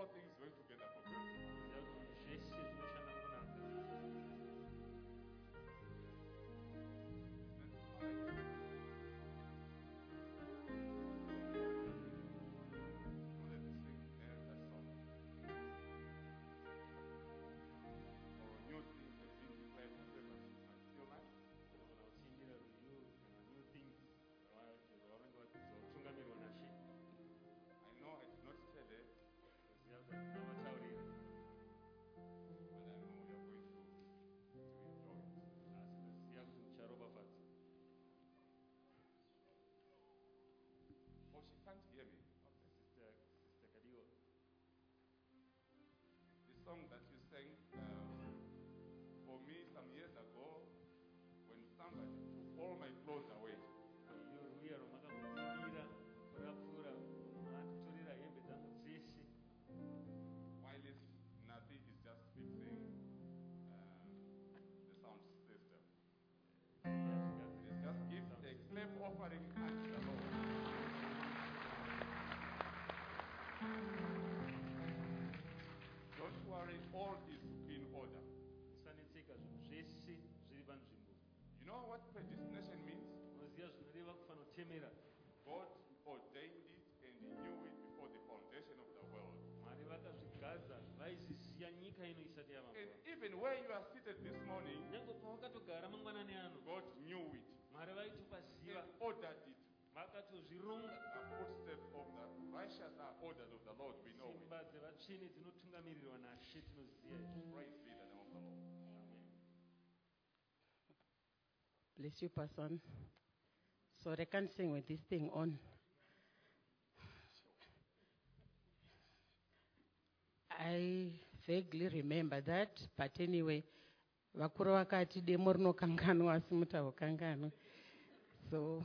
all things work together for good. Oh, she can't hear me. Okay. The song that you sang for me some years ago, when somebody took all my clothes away. While Nabi is just fixing the sound system. Let's just give a clap offering unto the Lord. Don't worry, all is in order. You know what predestination means? God ordained it and knew it before the foundation of the world. And even where you are seated this morning, God knew it and ordered it. The footsteps of the righteous are ordered of the Lord, we know it. Praise be the name of the Lord. Bless you, person. So I can't sing with this thing on. I vaguely remember that, but anyway, vakuru vakati demo rinokanganwa asi mutauro kanganwa. So,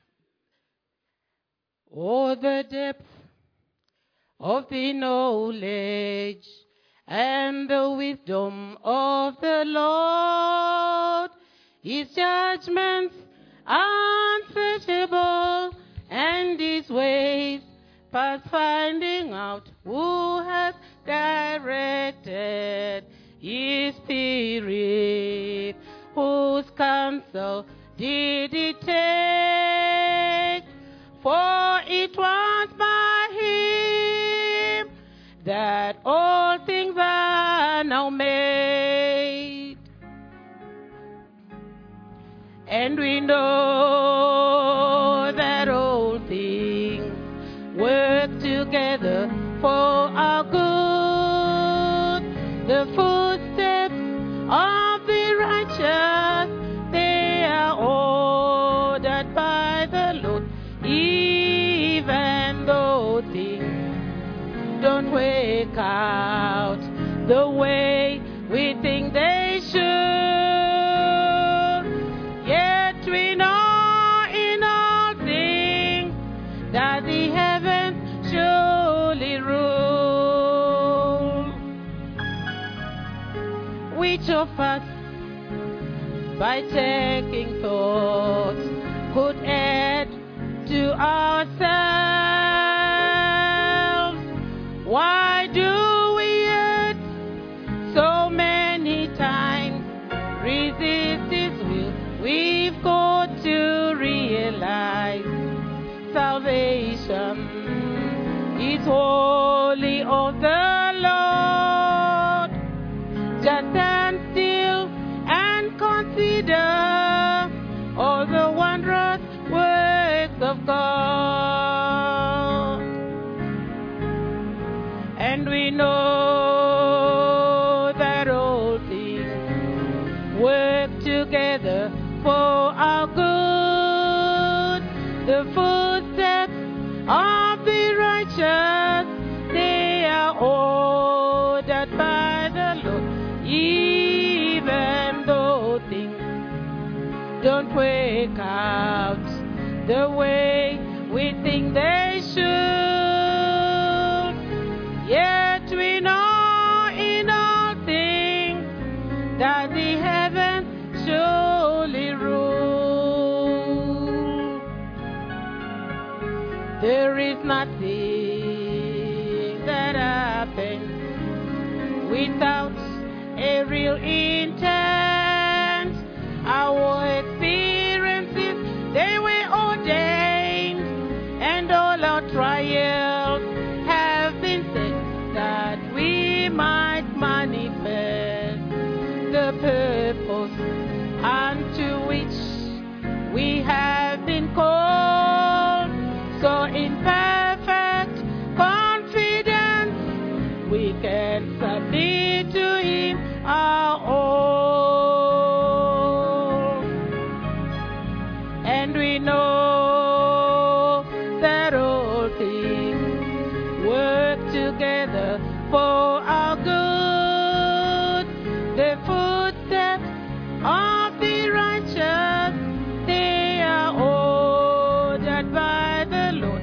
oh, the depth of the knowledge and the wisdom of the Lord, His judgments unsearchable, and His ways past finding out. Who has directed His Spirit? Whose counsel did He take? For it was by Him that all things are now made. And we know that all things work together for our good. The footsteps of the righteous, they are ordered by the Lord. Even though things don't work out the way we think they should, yet we know in all things that the heavens surely rule. Which of us, by taking thoughts, could add to ourselves? Why do we yet so many times resist His will? We've got to realize salvation is wholly of the Lord. Just stand still and consider all the wondrous works of God. And we know that all things work together for our good. The footsteps of the righteous, they are ordered by the Lord. Even though things don't work out the way we think they should, yet we know in all things that the heavens surely rule. There is nothing that happens without a real intent. Our experiences, they were ordained, and all our trials have been set that we might manifest the purpose unto which we have been called. So in perfect confidence, we can submit to Him our all. And we know that all things work together for our good. The footsteps of the righteous, they are ordered by the Lord,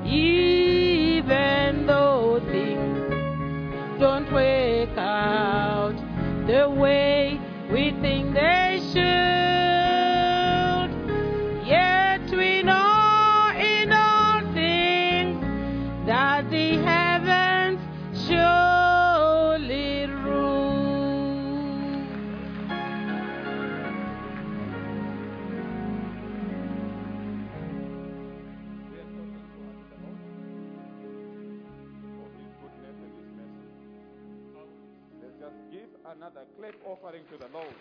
even though things don't work out the way we think they should. Yet we know in all things that the heavens surely rule. We are talking to our the Lord for His goodness and His mercy. Let's just give another clap offering to the Lord.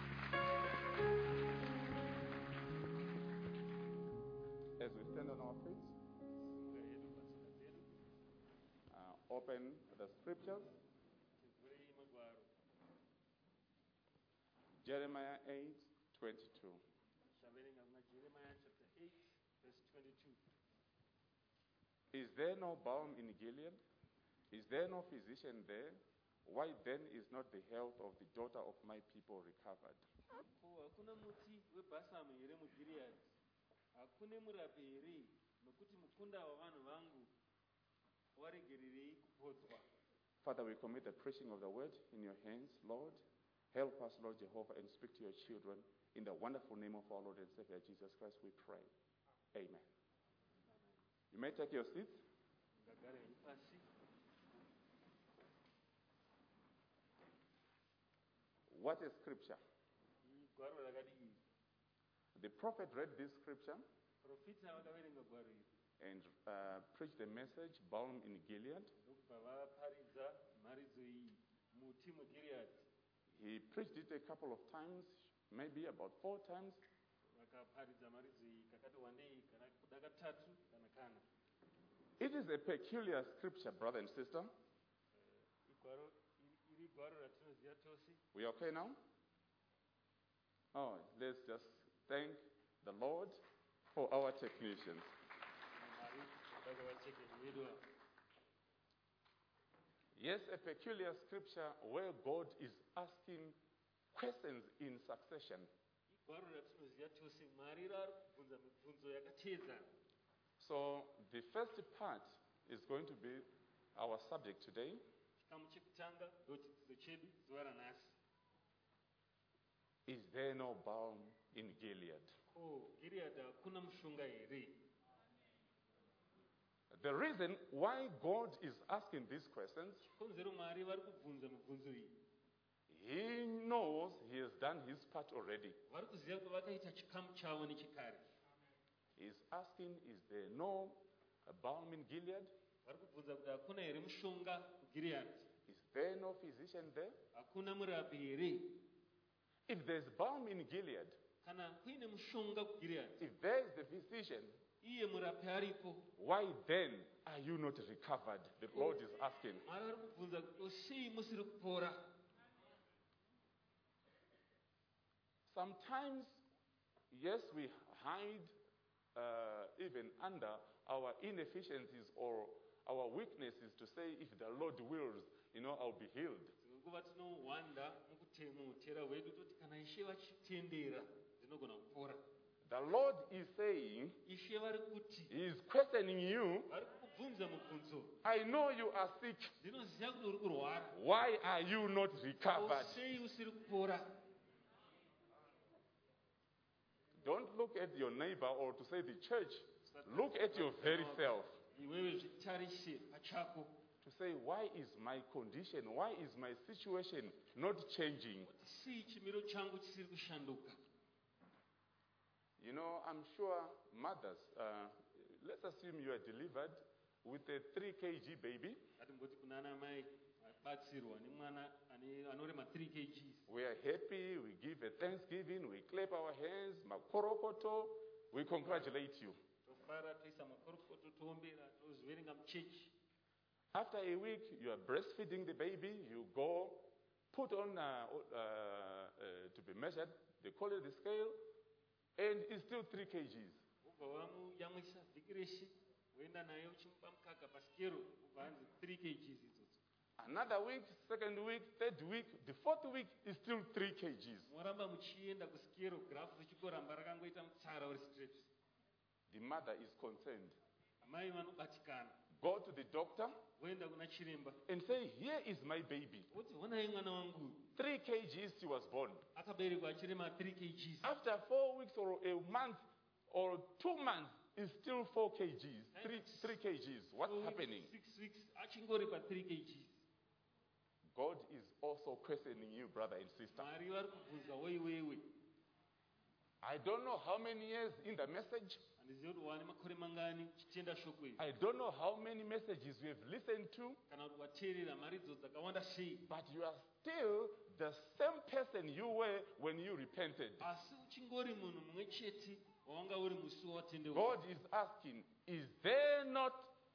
As we stand on our feet, open the scriptures. Jeremiah 8:22. Jeremiah chapter 8, verse 22. Is there no balm in Gilead? Is there no physician there? Why then is not the health of the daughter of my people recovered? Hakuna muti weBhasamu here muGileadi, hakuna murapi here, nokuti mukunda wavanhu vangu waregererei kupodzwa. Father, we commit the preaching of the word in your hands, Lord. Help us, Lord Jehovah, and speak to your children. In the wonderful name of our Lord and Savior Jesus Christ, we pray. Amen. You may take your seats. Ngagarei pasi. What is scripture? Gwaro rakadii. The prophet read this scripture Profita vakaverenga gwaro iri and preached the message, balm in Gilead. ndokubva vaparidza mharidzo iyi muti muGileadi. He preached it a couple of times, maybe about 4 times. Vakaparidza mharidzo iyi kakati wandei kana kuda katatu kana kana. It is a peculiar scripture, brother and sister. Iri gwaro ratinoziva tose. We okay now? Oh, let's just thank the Lord for our technicians. Mwari vakavachekeri vedu ava. Yes, a peculiar scripture where God is asking questions in succession. Igwaro ratinoziva tose Mwari rari kubvunza mibvunzo yakateedzana. So the first part is going to be our subject today. Chikamu chekutanga ndochidzidzo chedu zuva ranhasi. Is there no balm in Gilead? Ko Gileadi hakuna mushonga here? The reason why God is asking these questions, Chikonzero Mwari vari kubvunza mibvunzo iyi. He knows He has done His part already. Vari kuziva kuti vakaita chikamu chavo nechekare. He's asking, is there no balm in Gilead? Vari kubvunza kuti hakuna here mushonga kuGileadi? Is there no physician there? Hakuna murapi here? If there's balm in Gilead, Kana kuine mushonga kuGileadi, if there's the physician, iye murapi aripo, why then are you not recovered? The Lord is asking. Mwari vari kubvunza kuti sei musiri kupora? Sometimes, yes, we hide even under our inefficiencies or our weaknesses to say, if the Lord wills, I'll be healed. Nguva tinohwanda mukutemutera hwedu toti kana Ishe vachitendera ndinogona kupora. The Lord is saying, Ishe vari kuti, He is questioning you. vari kukubvunza mubvunzo. I know you are sick. Ndinoziva kuti uri kurwara. Why are you not recovered? Sei usiri kupora? Don't look at your neighbor or to say the church. Look at your very self Iwewe zvitarise pachako. to say, why is my condition, why is my situation not changing? kuti sei chimiro changu chisiri kushanduka. You know, I'm sure mothers, let's assume you are delivered with a 3 kg baby. Ngatimboti kuna ana mai vabatsirwa nemwana anorema 3 kgs. We are happy, we give a thanksgiving, we clap our hands, makorokoto, we congratulate you. Tofara toisa makorokoto toombera tozverenga muchechi. After a week, you are breastfeeding the baby, you go, put on to be measured, they call it the scale, and it's still 3 kgs. Ubva wamuyamwisa vhiki reshe woenda naye uchimupa mukaka pasikero ubva hanzi 3 kgs idzodzo. Another week, second week, third week, the fourth week is still 3 kgs. Moramba muchienda kusikero grafu richingoramba rakangoita mutsara uri straight. The mother is concerned. Amai vanobatikana. Go to the doctor Voenda kuna chiremba. and say, here is my baby. Woti honai mwana wangu 3 kgs he was born. akaberekwa achirema 3 kgs. After 4 weeks or a month or 2 months, it's still 4 kgs, 3 kgs. What's 4 weeks, happening? 6 weeks achingori pa 3 kgs. God is also questioning you, brother and sister. Mwari vari kubvunza woiwewe. I don't know how many years in the message. Handizivi kuti wane makore mangani uchitenda shoko iri. I don't know how many messages you have listened to, Kana kuti wateerera mharidzo dzakawanda sei. but you are still the same person you were when you repented. Asi uchingori munhu mumwe chete wawanga uri musi watendeuka. God is asking, is there not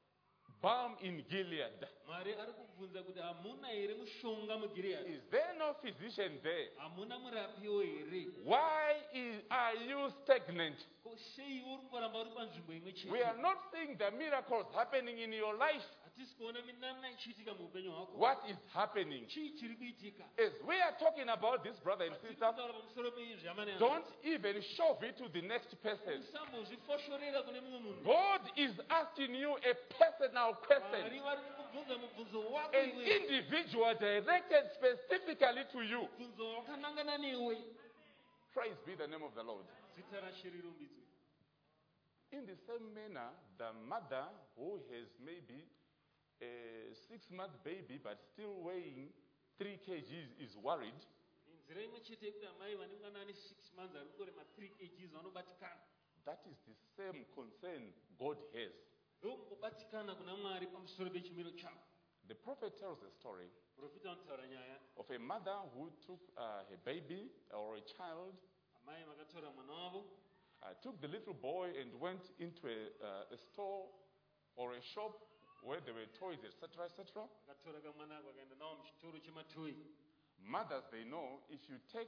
balm in Gilead? Mwari ari kubvunza kuti hamuna here mushonga muGireadhi? Is there no physician there? Hamuna murapiwo here? Why are you stagnant? Ko sei uri kungoramba uri panzvimbo imwe chete? We are not seeing the miracles happening in your life. Hatisi kuona minana ichiitika muupenyu hwako. What is happening? Chii chiri kuitika? As we are talking about this, brother and sister, Tirikutaura pamusoro peizvi amene don't even shove it to the next person. usambozvifoshorera kune mumwe munhu. God is asking you a personal Mwari question, vari kukubvunza mubvunzo wako an iwe. individual directed specifically to you. Mubvunzo wakanangana newe. Praise be the name of the Lord. Zita raShe rirumbidzwe. In the same manner, the mother who has maybe a 6-month baby but still weighing 3 kgs is worried. Nzira imwe chete yekuti amai vane mwana ane 6 months ari kungorema 3 kgs vanobatikana. That is the same concern God has. Ndokungobatikana kuna Mwari pamusoro pechimiro chako. The prophet tells a story Profita anotaura nyaya. of a mother who took her baby or a child, Amai vakatora mwana wavo took the little boy and went into a store or a shop where there were toys, etc., etc. vakatora kamwana ako vakaenda nawo muchitoro chematoyi. Mothers, they know if you take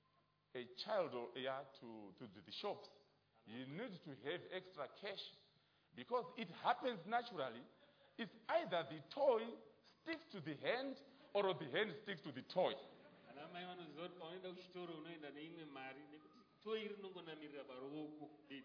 a child or to the shops, you need to have extra cash because it happens naturally. It's either the toy sticks to the hand or the hand sticks to the toy. Ana mai vanoziva kuti paunoenda kuchitoro unoenda neimwe mari nekuti toyi rinongonamirira paruoko bedzi.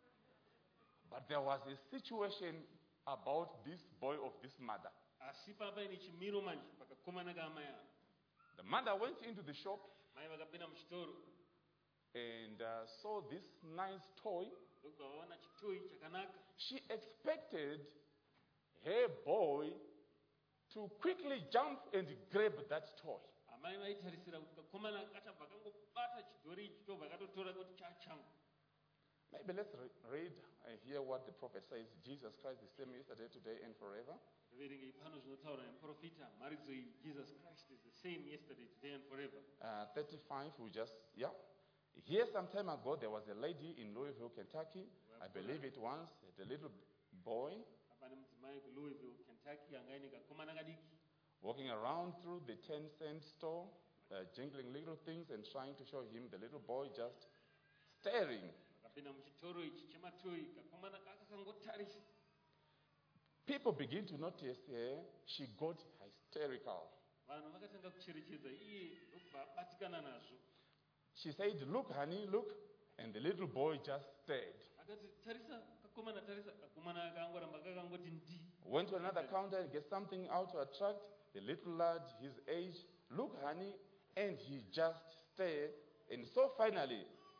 But there was a situation about this boy of this mother. Asi papa ine chimiro manje pakakomana kaamai ava. The mother went into the shop Mai vakapinda muchitoro and saw this nice toy. ndokubva vaona chitoyi chakanaka. She expected her boy to quickly jump and grab that toy. Amai vaitarisira kuti kakomana kachabva kangobata chidhori ichi tobva katotora kuti chachangu. Maybe let's read and hear what the prophet says. Jesus Christ the same yesterday, today, and forever. Verengei pano zvinotaura nemuprofita mharidzo iyi Jesus Christ is the same yesterday, today and forever. 35, we just, yeah. Here some time ago, there was a lady in Louisville, Kentucky. I believe it was, the little boy Apa nemudzimai kuLouisville, Kentucky anga ine kakomana kadiki walking around through the 10-cent store, jingling little things and trying to show him the little boy just staring. vakapinda muchitoro ichi chematoyi kakomana kakakangotarisa. People begin to notice her. She got hysterical. Vanhu vakatanga kucherechedza iye ndokubva abatikana nazvo. She said, look, honey, look. And the little boy just stared. Akati tarisa kakomana tarisa kakomana akangoramba kakangoti ndi. Went to another counter and get something out to attract the little lad, his age. Look, honey. And he just stared. And so finally,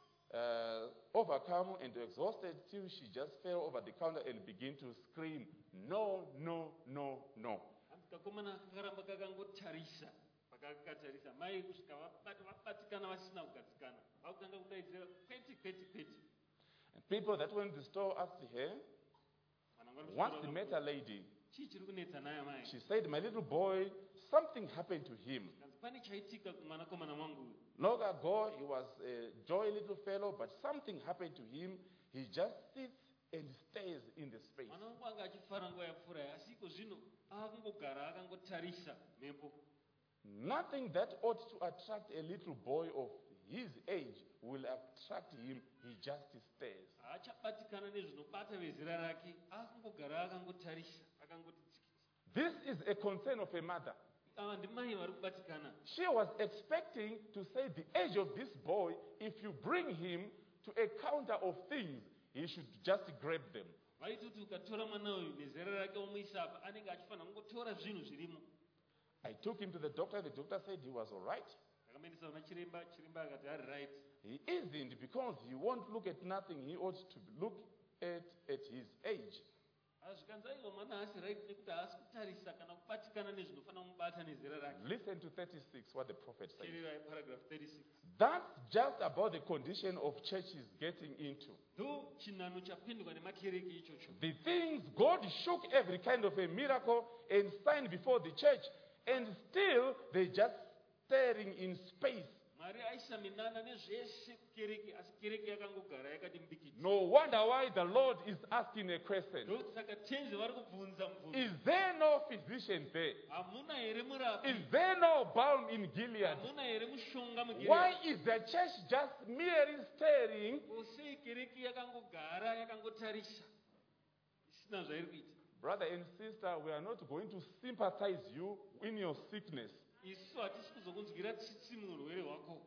overcome and exhausted, till she just fell over the counter and began to scream, no, no, no, no. kakomana kakaramba kakangotarisa pakakatarisa mai kusvika vabatikana vasina kugadzikana vakutanga kudaidzira kweti. And people that went to the store asked her, once they met a lady, chii chiri kunetsa naye mai? she said, my little boy, something happened to him. Kanzi pane chaitika kumwanakomana wangu uyu. Long ago, he was a jolly little fellow, but something happened to him. He just sits and stays in the space. Mwana wangu anga achifara nguva yapfuura asi iko zvino akangogara akangotarisa mhepo. Nothing that ought to attract a little boy of his age will attract him. He just stays. Haachabatikana nezvinobata vezera rake, akangogara akangotarisa akangoti tsikiti. This is a concern of a mother. Ava ndimai vari kubatikana. She was expecting to say the age of this boy, if you bring him to a counter of things, he should just grab them. Vaiti kuti ukatora mwana uyu nezera rake womuisa apa anenge achifanira kungotora zvinhu zvirimo. I took him to the doctor. The doctor said he was all right. Ndakamaendesa kuna chiremba akati ari right. He isn't, because he won't look at nothing he ought to look at his age. Azvikanzaiwa mwana haasi right nekuti haasi kutarisa kana kubatikana nezvinofanira kumubata nezera rake. Listen to 36, what the prophet says. Teererai paragraph 36. That's just about the condition of churches getting into. Ndo chinhano chapindwa nemakereke ichocho. The things God shook every kind of a miracle and sign before the church, and still they just staring in space. Mwari aisa minana nezveshe kukereke asi kereke yakangogara yakati mbikiti. No wonder why the Lord is asking a question. Ndokuti saka tenzi vari kubvunza mubvunzo. Is there no physician there? Hamuna here murapi? Is there no balm in Gilead? Hamuna here mushonga muGilead? Why is the church just merely staring? Sei kereke yakangogara yakangotarisa isina zvairi kuita. Brother and sister, we are not going to sympathize you in your sickness. Isu hatisi kuzokunzwira tsitsi muurwere hwako.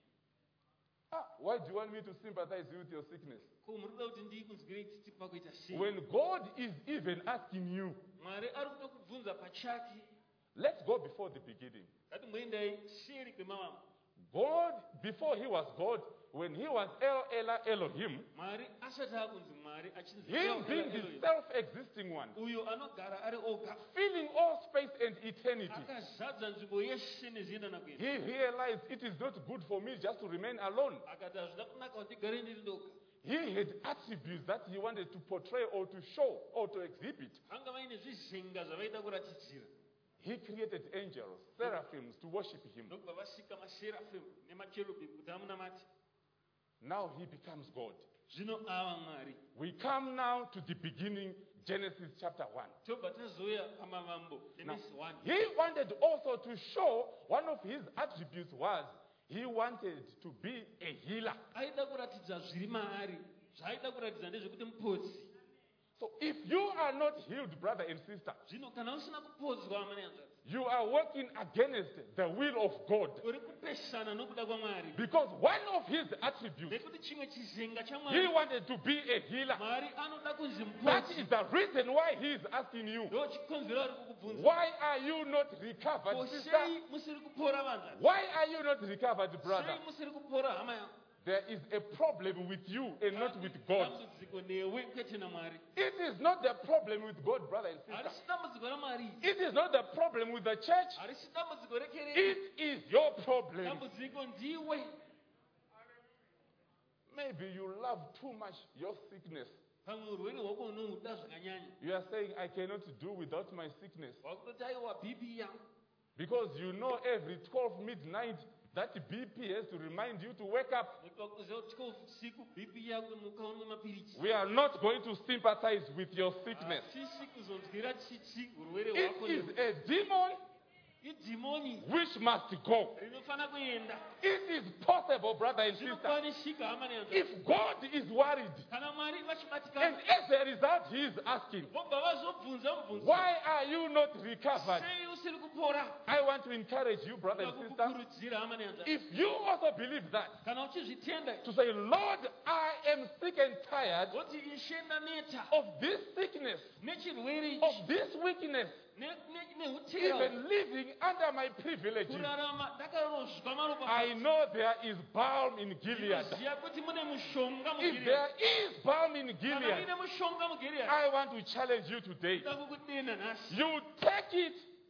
Why do you want me to sympathize you with your sickness? Ko munoda kuti ndikunzwire tsitsi pakuita sei? When God is even asking you, Mwari ari kuda kubvunza pachake. let's go before the beginning. Ngatimboendai seri kwemavamwe. God, before he was God, when he was Elohim, Mwari asati akunzi Mwari achinzi him being the self-existing one, uyo anogara ari oga filling all space and eternity, akazadza nzvimbo yeshe nezviendana kuenda. he realized it is not good for me just to remain alone. Akati hazvina kunaka kuti ndigare ndiri ndoga. He had attributes that he wanted to portray or to show or to exhibit. Vanga vaine zvizenga zvavaida kuratidzira. He created angels, seraphims, to worship him. Ndokubva vasika maserafimu nemacherubhi kuti amunamati. Now he becomes God. Zvino ava Mwari. We come now to the beginning, Genesis chapter 1. Tobva tazouya pamavambo Genesis 1. He wanted also to show one of his attributes was he wanted to be a healer. Aida kuratidza zviri maari. Zvaida kuratidza ndezvekuti mupodzi. So if you are not healed, brother and sister, Zvino kana usina kupodzwa amene hanzvadzi. you are working against the will of God. Uri kupesana nokuda kwaMwari. Because one of his attributes, Nekuti chimwe chizenga he chaMwari. wanted to be a healer. Mwari anoda kunzi That mupodzi. is the reason why he is asking you, Ndo chikonzero ari kukubvunza. why are you not recovered, Ko sister? sei musiri kupora vanzvadzi? Why are you not recovered, brother? Sei musiri kupora hama yangu? There is a problem with you and not with God. Dambudziko newe kwete naMwari. It is not the problem with God, brother and sister. Harisi dambudziko raMwari. It is not the problem with the church. Harisi dambudziko rekereke. It is your problem. Dambudziko ndiwe. Maybe you love too much your sickness. Pamwe urwere hwako unohuda zvakanyanya. You are saying, I cannot do without my sickness. Wakutoti aiwa BP yangu. Because you know every 12 midnight, that BP has to remind you to wake up. Nekuti 12 usiku BP yako mukaona mapirichi. We are not going to sympathize with your sickness. Hatisi kuzonzwira tsitsi urwere It hwako. is a demon Idhimoni which must go. rinofana kuenda. It is possible, brother and sister. Zvinokwanishika hama nehanzvadzi. If God is worried, Kana Mwari and vachibatikana. as a result, He is asking, Vobva vazobvunza mubvunzo. why are you not recovered? Sei usiri kupora? I want to encourage you, brother and sister, Kukurudzira hama nehanzvadzi. if you also believe that, Kana uchizvitenda to say, Lord, I am sick and tired woti Ishe ndaneta of this sickness, nechirwere of ichi this weakness, nehutera even living under my privileges. kurarama ndakarozva maropa. I know there is balm in Gilead. Ndinoziva kuti mune mushonga If muGilead. there is balm in Kana Gilead, muine mushonga muGilead. I want to challenge you today. Ndakukudena nhasi. You take it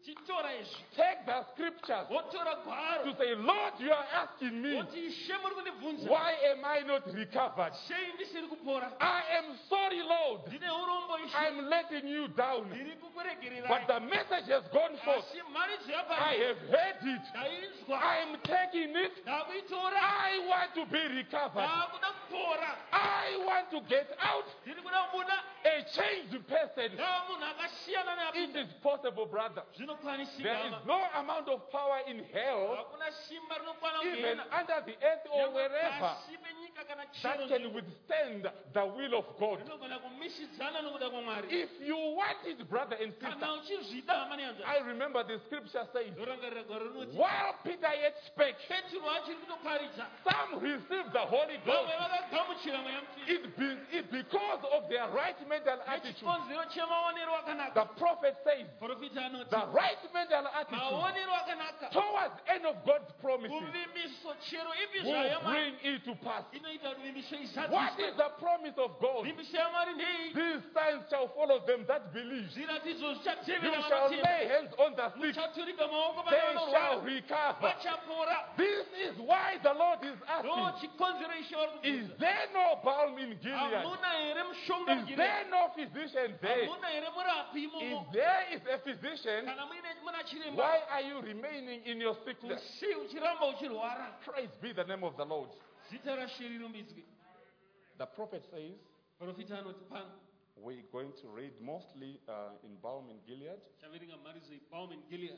titora izvi Take the scriptures wotora gwaro to say, Lord, you are asking me, woti ishe muri kundibvunza why am I not recovered? sei ndisiri kupora I am sorry, Lord. ndine urombo ishe I'm letting you down. ndiri But kukuregererai the message has gone forth. asi mharidzo I yapari have heard it. ndainzwa I'm taking it. ndakuitora I want to be recovered. ndakuda kupora I want to get out ndiri kuda kubuda a changed person. ndava munhu akasiyana It neapinda is possible, brother. There is zvinokwanisika no amount of power in hell, hakuna simba rinokwana even kugena under the earth or wherever, pasi penyika kana that chero can withstand the will of God. rinogona kumisidzana nokuda kwamwari If you want it, brother and sister, kana uchizvida hama neyanza I remember the scripture says, ndorangarira gwaro rinoti while Peter yet spake, petro achiri kutoparidza some received the Holy Ghost. vamwe vakagamuchira mweya mutsvene It because of their right mental attitude. nechikonzero chemaonero akanaka The prophet says, profita anoti the right mental attitude maonero akanaka towards any of God's promises kuvimbiso chero ipi will zvayamwari bring it to pass. inoita kuti vimbiso What is izadziswe the promise of God? vimbiso yamwari ndei These signs shall follow them that believe. zviratidzo You zvichatevera shall vanotenda lay hands on the sick, muchaturika maoko pane they shall vanorwara recover. vachapora This is why the Lord is ndo asking, chikonzero ishe vari is kubvunza there no balm in Gilead? hamuna here mushonga Is mugirei there no physician there? hamuna here murapi If imomo there is a physician, kana muna chiremba why are you remaining in your sickness? sei uchiramba uchirwara Praise be the name of the Lord. zita rashe rirumbidzwe The prophet says, profita anoti pano we're going to read mostly in Balm in Gilead, chaverenga mharidzo yebalm in gilead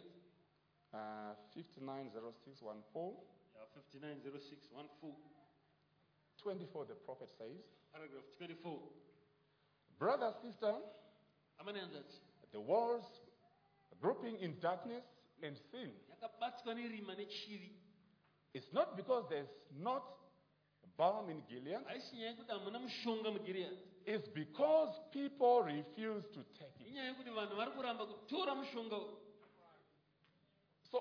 590614. 590614 24, the prophet says, paragraph 24 brother, sister, amane anzati the world's grouping in darkness and sin. yakabatswa nerima nechivi It's not because there's not balm in Gilead. haisi nyaya yekuti hamuna mushonga mugiread It's because people refuse to take it. inyaya yekuti vanhu vari kuramba kutora mushonga uyu So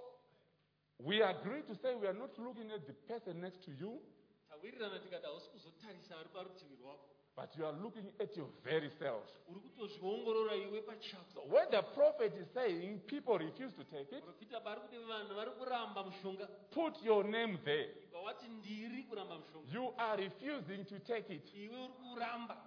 we agree to say we are not looking at the person next to you, tawirirana tikati hausi kuzotarisa ari parutivi rwako but you are looking at your very self. uri kutozviongorora iwe pachako So when the prophet is saying people refuse to take it, profita pari kuti vanhu vari kuramba mushonga put your name there. ibva wati ndiri kuramba mushonga You are refusing to take it. iwe uri kuramba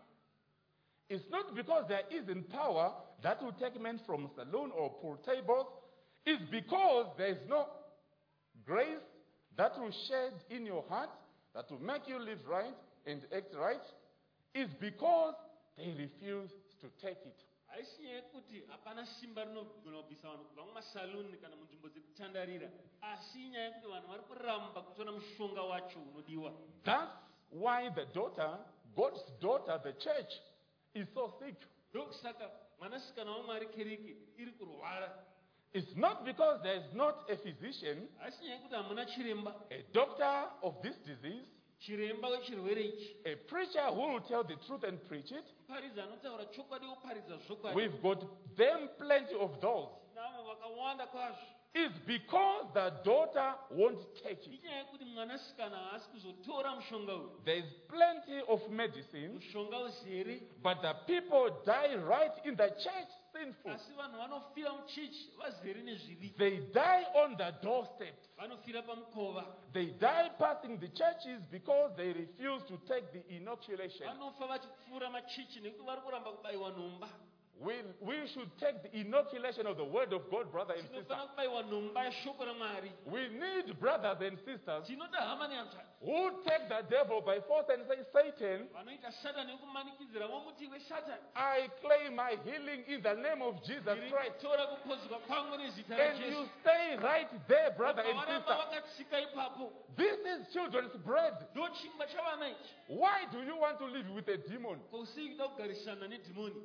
It's not because there isn't power that will take men from saloon or pool tables. It's because there is no grace that will shed in your heart, that will make you live right and act right. It's because they refuse to take it. haisi nyaya yekuti hapana simba rinogona kubvisa vanhu kubva mumasaluni kana munzvimbo dzekutandarira asi inyaya yekuti vanhu vari kuramba kutora mushonga wacho unodiwa That's why the daughter, God's daughter, the church, is so sick. ndokusaka mwanasikana wamwari kereke iri kurwara It's not because there is not a physician, haisi nyaya yekuti hamuna chiremba a doctor of this disease, chiremba wechirwere ichi a preacher who will tell the truth and preach it. muparidzi anotaura chokwadi woparidza zvokwadi We've got them plenty of those. navo vakawanda kwazvo It's because the daughter won't take it. inyaya yekuti mwanasikana haasi kuzotora mushonga uyu There's plenty of medicine, mushonga uzere but the people die right in the church sinful. asi vanhu vanofira muchechi vazere nezvivi They die on the doorsteps. vanofira pamukova They die passing the churches because they refuse to take the inoculation. vanofa vachipfuura machechi nekuti vari kuramba kubayiwa nhomba We should take the inoculation of the word of God, brother and sister. tinofanira kubayiwa nhomba yeshoko ramwari We need brothers and sisters tinoda hama nehanzvani who take the devil by force and say, Satan, vanoita satani nekumanikidzira vomuti iwe satani I claim my healing in the name of Jesus ndiri Christ. kutora kupodzwa kwangu nezita And you rajesu stay right there, brother and vakaramba sister. vakatsika ipapo This is children's bread. ndo chingwa chavana ichi Why do you want to live with a demon? kousii kuda kugarisana nedhimoni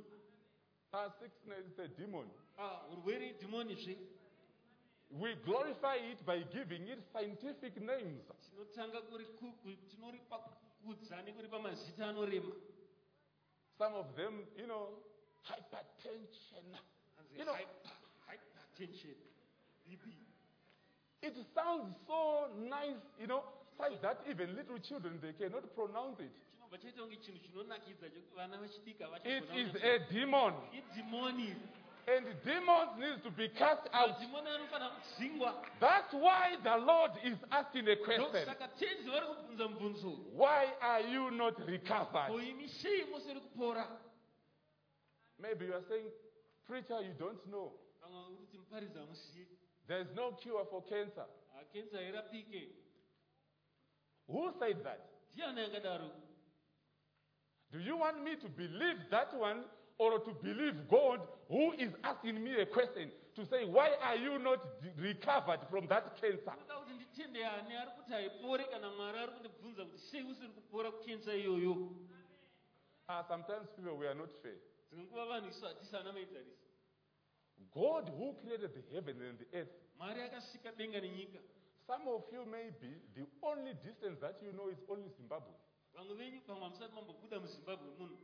Sickness is a demon. urwere idhimonizve We glorify it by giving it scientific names. tinotanga tinoripa kukudza nekuripa mazita anorema Some of them, hypertension. You know, hypertension bp it sounds so nice, such that even little children, they cannot pronounce it. chinobva chaita kunge chinhu chinonakidza chokuti vana vachidika It is a demon. idhimoni And demons need to be cast out. madhimoni anofanira kudzingwa. That's why the Lord is asking a question. Saka tenzi vari kubvunza mubvunzo. Why are you not recovered? Ko imi sei musiri kupora? Maybe you are saying, preacher, you don't know. Vamwe vari kuti muparidzi hamuzivi. There is no cure for cancer. Kenza hairapike. Who said that? Ndiani akadaro? Do you want me to believe that one or to believe God who is asking me a question to say, why are you not recovered from that cancer? Kuda kuti nditende ani ari kuti haipori kana Mwari ari kundibvunza kuti sei usiri kupora kukenza iyoyo? Sometimes people, we are not fair. Dzimwe nguva vanhu isu hatisana maedzarisa. God who created the heaven and the earth, Mwari akasika denga nenyika. some of you may be the only distance that you know is only Zimbabwe. Vamwe venyu pamwe hamusati mambobuda muZimbabwe muno.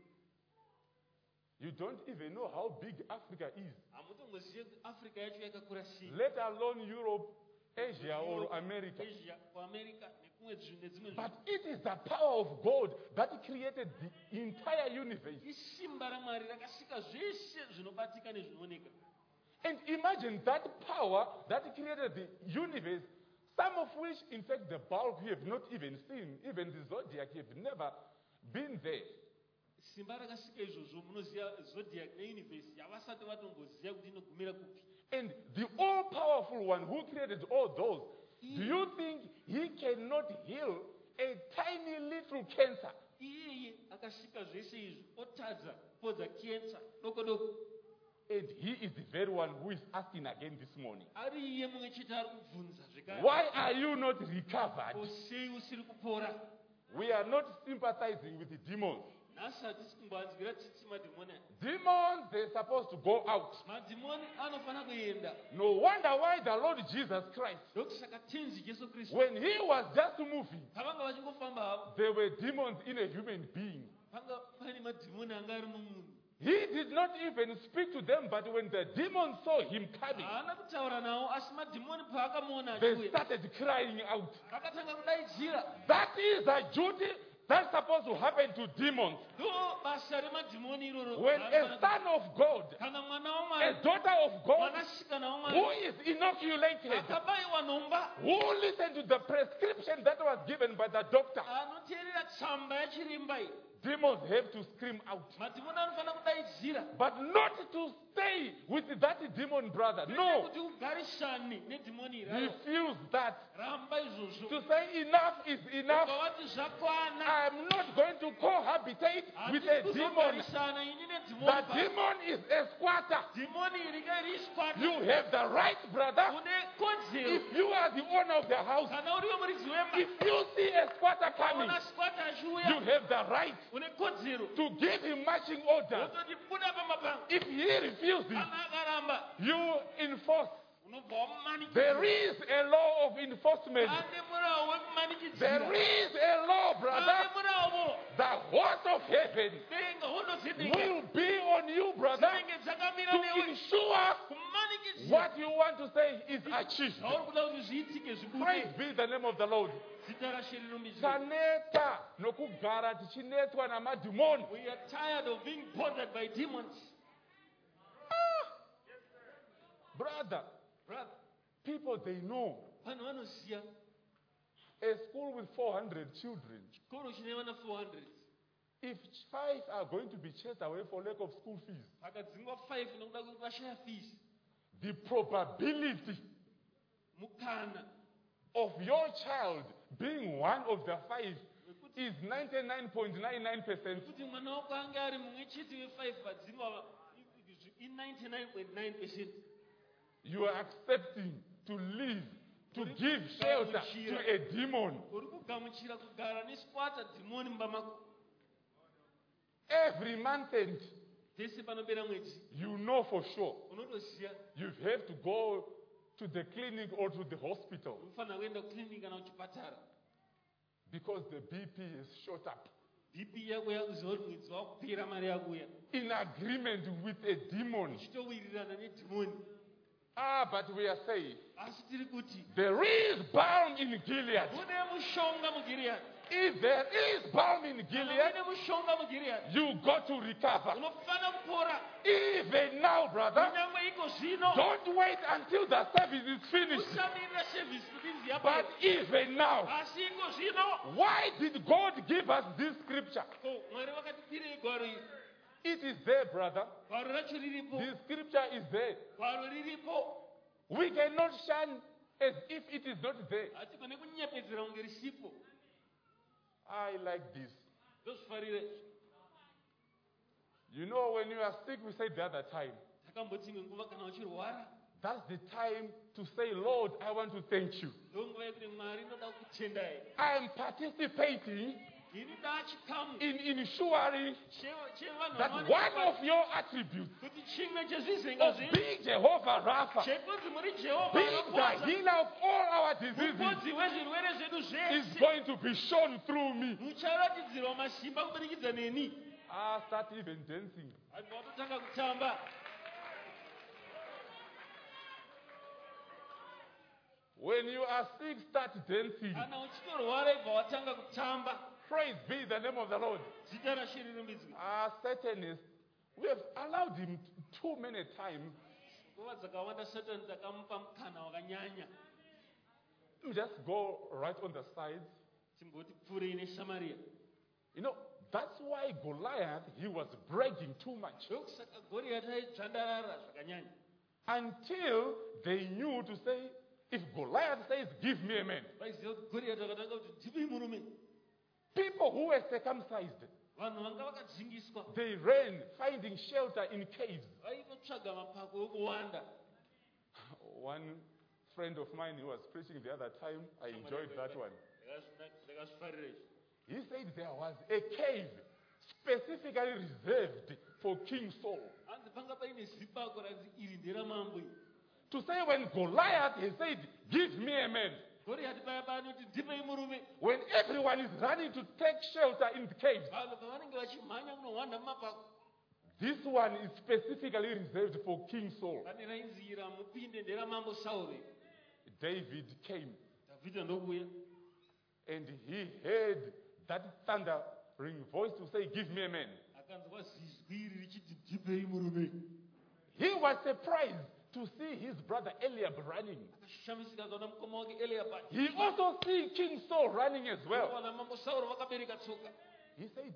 You don't even know how big Africa is, Hamutongozive kuti Africa yacho yakakura sei. let alone Europe, Asia, or America. Asia, kuAmerica nekumwe nedzimwe But it is the power of God that created the entire universe. isimba raMwari rakasika zveshe zvinobatika nezvinooneka. And imagine that power that created the universe, some of which, in fact, the bulk you have not even seen, even the zodiac, you have never been there. Simba rakasika izvozvo munoziva zodiac neuniverse havasati vatomboziva kuti inogumira kupi. And the all-powerful one who created all those, do you think he cannot heal a tiny little cancer? Iyeye akasika zvese izvi otadza kupodza kensa doko doko. And he is the very one who is asking again this morning, Ari iye mumwe chete ari kubvunza zvekare. why are you not recovered? Ko sei usiri kupora? We are not sympathizing with the demons. Nhasi hatisi kumboanzwira tsitsi madhimoni aya. Demons, they're supposed to go out. Madhimoni anofana kuenda. No wonder why the Lord Jesus Christ, Ndokusaka tenzi Jesu Kristu when he was just moving, pavanga vachingofamba havo there were demons in a human being. panga pane madhimoni anga ari mumunhu. He did not even speak to them, but when the demons saw him coming, Haana kutaura nawo asi madhimoni paakamuona they achiuya started crying out. akatanga kudaidzira. That is a duty that's supposed to happen to demons. Ndo basa remadhimoni iroro. When a son of God, Kana mwana a waMwari, daughter of God, mwanasikana who waMwari is inoculated, akabayiwa nhomba, who listened to the prescription that was given by the doctor, anoteerera tsamba yachiremba iyi, demons have to scream out. madhimoni anofana kudaidzira. But not to stay with that demon brother. Kwete No. kuti ugarisane nedhimoni iri. Refuse that. Ramba izvozvo. To say enough is enough. Ukavati zvakwana. I'm not going to cohabitate with a Handisi demon. kuzogarisana ini The nedhimoni pa. demon is a squatter. Dhimoni iri iri squatter. You have the right, brother. Une kodzero. If you are the owner of the house, Kana uriwe muridzi wemba. if you see a squatter coming, Ukaona squatter you achiuya. have the right Une kodzero. to give him marching orders. Wototi buda pamapanga. If he refuses, Kana akaramba. you enforce. Unobva wamumanikidzira. There is a law of enforcement. Ane murawo wekumanikidzira. There is a law, Ane brother. murawo. The host of heaven Denga honodzidinga. will be on you, brother, Dzinenge dzakamira to newe. ensure Kumanikidzira. what you want to say is achieved. Zvauri kuda kuti zviitike Praise zvibude. be the name of the Lord. Zita raShe rirumbidzwe. Taneta nokugara tichinetwa namadhimoni. We are tired of being bothered by demons. Brother, Brother, people they know vanhu vanoziya a school with 400 children. chikoro chine vana 400. If 5 are going to be chased away for lack of school fees, Pakadzingwa 5 nokuda kuti vashaya fees. the probability Mukana of your child being one of the 5 is 99.99%. kuti mwana wako ange ari mumwe chete we5 padzingwa i99.9%. You are accepting to live, to give shelter to a demon. Uri kugamuchira kugara nesquatter dhimoni mumba mako. Every month end, Pese panopera mwedzi you know for sure unotoziya you have to go to the clinic or to the hospital unofanira kuenda kuclinic kana kuchipatara because the BP is shot up. BP yako yakuziva kuti mwedzi wakupera mari yakuya In agreement with a demon. uchitowirirana nedhimoni. But we are saying asi tiri kuti there is balm in Gilead. mune mushonga mugiriyadi. If there is balm in Kana Gilead, mune mushonga mugiriyadi you got to recover. unofana kupora. Even now, brother, Kunyangwe iko zvino don't wait until the service is finished. usamirira sevhisi kuti But yapera. even now, Asi iko zvino why did God give us this scripture? ko Mwari vakatipirei gwaro iri. It is there, brother. Gwaro racho riripo. The scripture is there. Gwaro riripo. We cannot shun as if it is not there. Hatigone kunyepedzera kunge risipo. I like this. Ndozvifarire. You know, when you are sick, we said the other time, Takamboti imwe nguva kana uchirwara. that's the time to say, Lord, I want to thank you. Ndonguva yekuti Mwari ndoda kutendai. I am participating Ini ndachikamu in ensuring chevanhu that vanoonekwa one of your attributes kuti chimwe chezvizenga of zvenyu being Jehovah Rapha, chekunzi muri Jehovha being the anopodza, healer of all our diseases, mupodzi wezvirwere zvedu is zvese going to be shown through me. mucharatidzirwa masimba kuburikidza neni. Start even dancing. Vanhu vatotanga kutamba. When you are sick, start dancing. Kana uchitorwara ibva watanga kutamba. Praise be the name of the Lord. Zita raShe rirumbidzwe. Satanist, we have allowed him too many times. Nguva dzakawanda Satani takamupa mukana wakanyanya. You just go right on the sides. Timboti pfurei neSamaria. You know, that's why Goliath, he was bragging too much. Ndokusaka Goriati aidzvandarara zvakanyanya. Until they knew to say, if Goliath says, give me a man. Vaiziva kuti Goriati akatanga kuti ndipei murume. People who were circumcised, Vanhu vanga vakadzingiswa they ran, finding shelter in caves. vaitotsvaga mapako okuwanda. One friend of mine who was preaching the other time, I enjoyed that one. Ndakazvifarira izvi. He said there was a cave specifically reserved for King Saul. Hanzi panga paine zipako ranzi iri nderamambo. To say when Goliath, he said, give me a man. Goriati paya paanoti ndipei murume. When everyone is running to take shelter in the caves, Vanhu pavanenge vachimhanya kunohwanda mumapako. this one is specifically reserved for King Saul. Pane rainzira mupinde nderamambo Sauri. David came Dhavhidha ndokuya. and he heard that thundering voice to say, give me a man. Akanzwa zizwi iri richiti ndipei murume. He was surprised to see his brother Eliab running. Akashamisika akaona mukoma wake Eliab. He also see King Saul running as well. Vana mambo Sauri vakabereka tsoka. He said,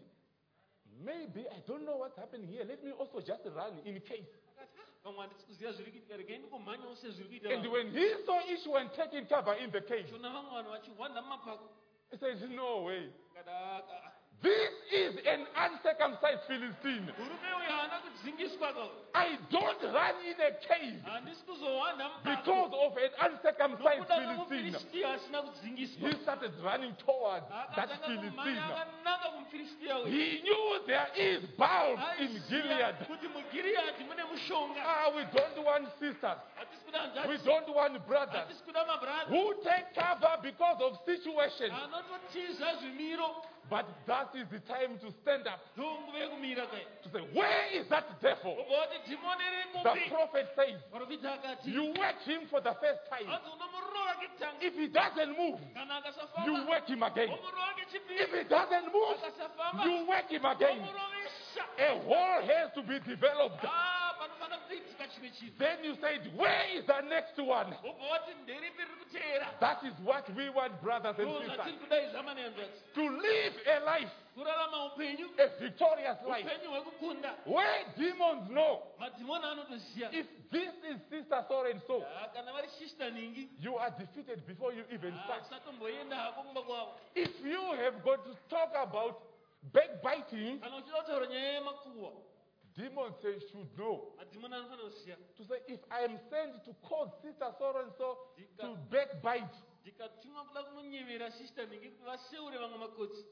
maybe I don't know what's happening here. Let me also just run in case. Vamwe handisi kuziva zviri kuitika, regai ndikomhanyawo sezviri kuita And vanhu. when he saw each one taking cover in the cave, Shona vamwe vanhu vachihwanda mumapako. he said, no way. Akati This is an uncircumcised Philistine. murume uyu haana kudzingiswa ka. I don't run in a cave Handisi kuzohwanda mumapako. because of an uncircumcised Nokuda Philistine. kwomuFiristia asina kudzingiswa. He started running towards that Akatanga Philistine. kumhanya akananga kumuFiristia uyu. He knew there is balm in Gilead. Kuti muGiriadi mune mushonga. We don't want sisters. Hatisi kuda We hanzvadzi. don't want brothers Hatisi kuda mabhradha. who take cover because of situations. Anototiza zvimiro. But that is the time to stand up, Ndonguva yekumira kaya. to say, where is that devil? Obva kuti dhimoni riri The kupi. prophet says, Muprofita akati. you whack him for the first time. Hanzi unomurova kekutanga. If he doesn't move, Kana akasafamba. you whack him again. Omurova If kechipiri. he doesn't move, Akasafamba. you whack him again. Omurovesa. A wall has to be developed. Panofana kuitika chimwe chinhu. Then you said, where is the next one? Obva wati nderipi riri kuteera. That is what we want, brothers and Ndozvatiri sisters. kudai zamani hanzvadzi. To live a life, Kurarama upenyu. a victorious life, Upenyu hwekukunda. where demons know Madhimoni anotoziya. if this is sister so and so, Kana vari sister ningi. you are defeated before you even start. Usatomboenda hako kumba kwavo. If you have got to talk about backbiting, Kana uchida kutaura nyaya yemakuhwa. demons say should know. Madhimoni anofanira kuziya. To say, if I am sent to cause sister so and so to backbite, Ndikatumwa kuda kunonyevera sister ningi kuti vaseure vamwe makotsi.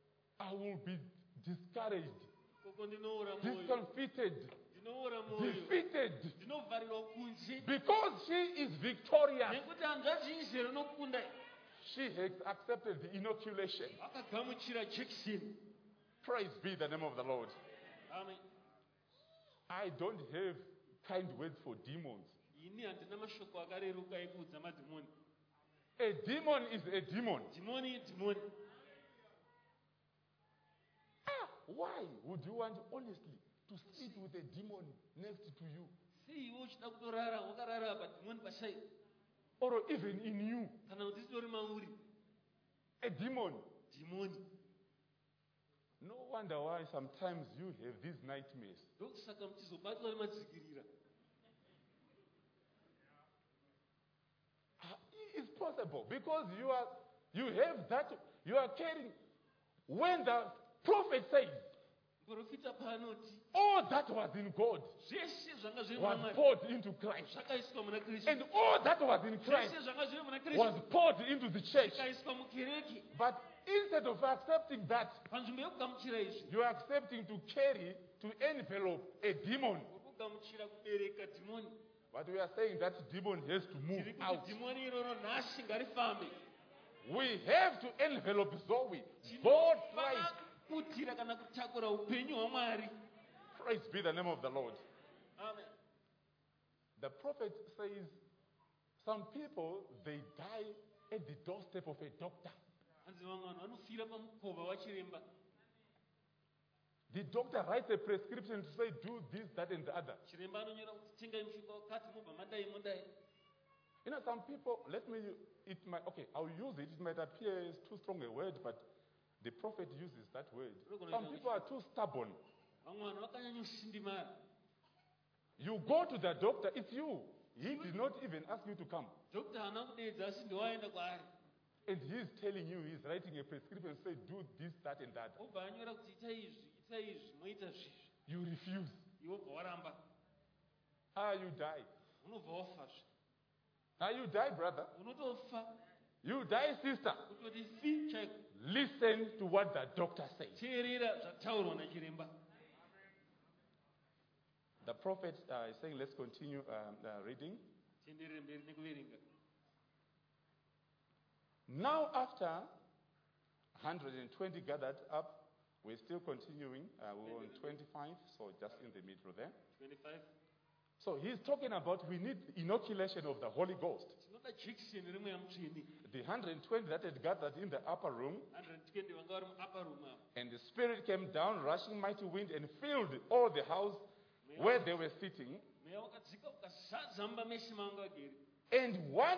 I will be discouraged, Koko ndinoora mwoyo. discomfited, Ndinoora mwoyo. defeated, Ndinovharirwa kunze. because she is victorious. Nekuti hanzvadzi izere nokukunda. She has accepted the inoculation. Akagamuchira jekiseni. Praise be the name of the Lord. Amen. I don't have kind words for demons. ini handina mashoko akareruka ekuudza madhimoni. A demon is a demon. Dhimoni dhimoni. Why would you want honestly to sit with a demon next to you? Sei iwe uchida kutorara wakarara padhimoni pashai Or even in you? kana kuti titori mauri A demon. dhimoni. No wonder why sometimes you have these nightmares. Ndokusaka muchizobatwa nemadzikirira. It's possible because you have that, you are carrying. When the prophet says, Muprofita paanoti all that was in God zveshe zvanga zviri was muna Mwari poured into Christ. zvakaiswa muna Kristu. And all that was in Christ Zveshe zvanga zviri muna was Kristu poured into the church. zvikaiswa mukereke. But instead of accepting that, Panzvimbo yekugamuchira izvi you are accepting to carry, to envelope a demon. uri kugamuchira kubereka dhimoni. But we are saying that demon has to move Tiri out. kuti dhimoni iroro nhasi ngarifambe. We have to envelope Zoe. God Tinofana Christ. kuputira kana kutakura upenyu hwaMwari. Praise be the name of the Lord. Amen. The prophet says some people, they die at the doorstep of a doctor. Hanzi vamwe vanhu vanofira pamukova wachiremba. The doctor writes a prescription to say, do this, that, and the other. Chiremba anonyora kuti tengai mushonga wakati mubva madai mudai. You know, some people, I'll use it. It might appear as too strong a word, but the prophet uses that word. Some people are too stubborn. Vamwe vanhu vakanyanyosindimara. You go to the doctor, it's you. He did not even ask you to come. Dokta haana kudeedza asi ndowaenda kwaari. And he's telling you, he's writing a prescription, say, do this, that, and that. Obva anyora kuti ita izvi, moita zvizvi. You refuse. Iwe obva waramba. You die. Unobva wafazve. You die, brother. Unotofa. You die, sister. Kutoti fi chaiko. Listen to what the doctor says. Teerera zvataurwa nachiremba. The prophet is saying, let's continue reading. Tienderere mberi nekuverenga. Now, after 120 gathered up, we're still continuing. We're on 25, so just in the middle there. 25. So he's talking about we need inoculation of the Holy Ghost. Tinoda jekiseni rimwe yamutsvene. The 120 that had gathered in the upper room, 120 vanga vari muupper room apo. and the Spirit came down, rushing mighty wind, and filled all the house where they were sitting. Mweya wakadzika ukazadza mumba mese mavanga vagere. And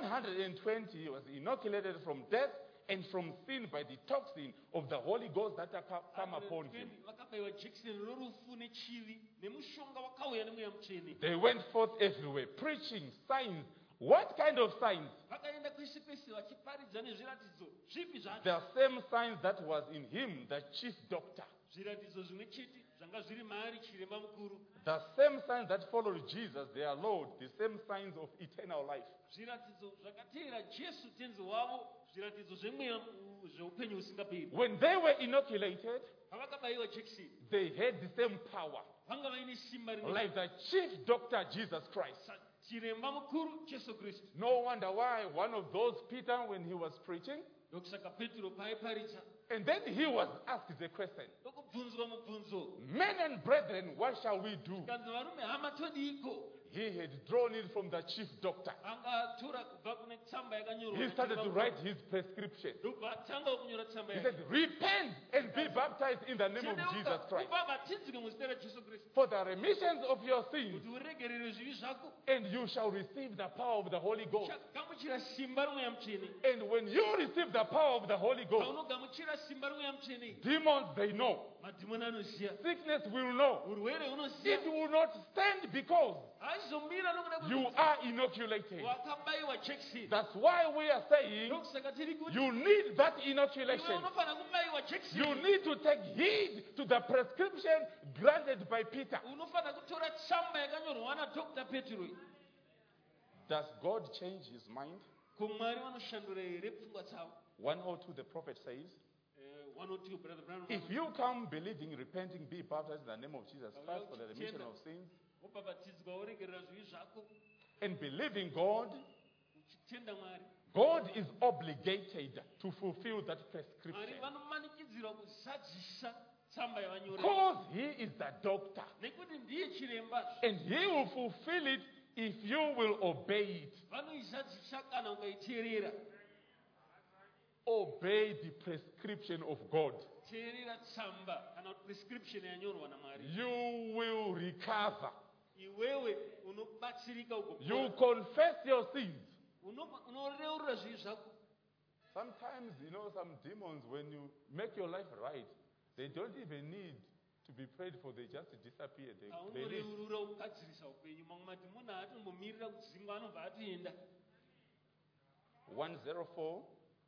120 was inoculated from death and from sin by the toxin of the Holy Ghost that had come upon him. Vakabayiwa jekiseni rorufu nechivi nemushonga wakauya nemweya mutsvene. They went forth everywhere, preaching signs. What kind of signs? Vakaenda kwese kwese vachiparidza nezviratidzo zvipi zvacho. The same signs that was in him, the chief doctor. Zviratidzo zvimwe chete zvanga zviri maari chiremba mukuru. The same signs that followed Jesus, their Lord, the same signs of eternal life. Zviratidzo zvakateera Jesu tenzi wavo, zviratidzo zvemweya zveupenyu husingaperi. When they were inoculated, Pavakabayiwa jekiseni they had the same power, vanga vaine simba rimwe. like the chief doctor, Jesus Christ. Chiremba mukuru Jesu Kristu. No wonder why one of those, Peter, when he was preaching, Ndokusaka Petro paaiparidza and then he was asked the question, ndokubvunzwa mubvunzo. men and brethren, what shall we do? Kanzi varume hama todiko. He had drawn it from the chief doctor. Angatora kubva kune tsamba yakanyorwa. He started to write his prescription. Ndobva atanga kunyora tsamba He yake. said, repent and be baptized in the name of Jesus Christ Ubva batidzike muzita raJesu Kristu. for the remissions of your sins, Kuti uregerere zvivi zvako. and you shall receive the power of the Holy Ghost. Uchagamuchira simba remweya mutsvene. And when you receive the power of the Holy Ghost, Paunogamuchira simba remweya mutsvene. demons, they know. Madhimoni anoziya. Sickness will know. Urwere It unoziya. will not stand because Haizomira nokuda you kuti are inoculated. wakabayiwa jekiseni. That's why we are saying Ndokusaka tiri kuti you need that iwe inoculation. unofana kubayiwa You jekiseni. need to take heed to the prescription granted by Peter. Unofana kutora tsamba yakanyorwa naDr. Petro. Does God change his mind? Ko Mwari vanoshandura here pfungwa dzavo. 102, the prophet says, 102 Brother Brown. if you come believing, repenting, be baptized in the name of Jesus Christ for the remission of sins, Wobhabhatidzwa woregerera zvivi zvako. and believing God, Uchitenda Mwari. God is obligated to fulfill that Mwari prescription. vanomanikidzirwa kuzadzisa tsamba yavanyora. Because he is the doctor. Nekuti ndiye chiremba. And he will fulfill it if you will obey it. vanoizadzisa kana ukaiteerera. Obey the prescription of God. Teerera tsamba kana kuti prescription yanyorwa naMwari. You will recover. Iwewe unobatsirika You ukopora. confess your sins. Unoreurura zvivi zvako. Sometimes, some demons, when you make your life right, they don't even need to be prayed for. They just disappear. They leave. Unoreurura kugadzirisa upenyu. Mamwe madhimoni haatombomirira kudzingwa, anobva atoenda. 104.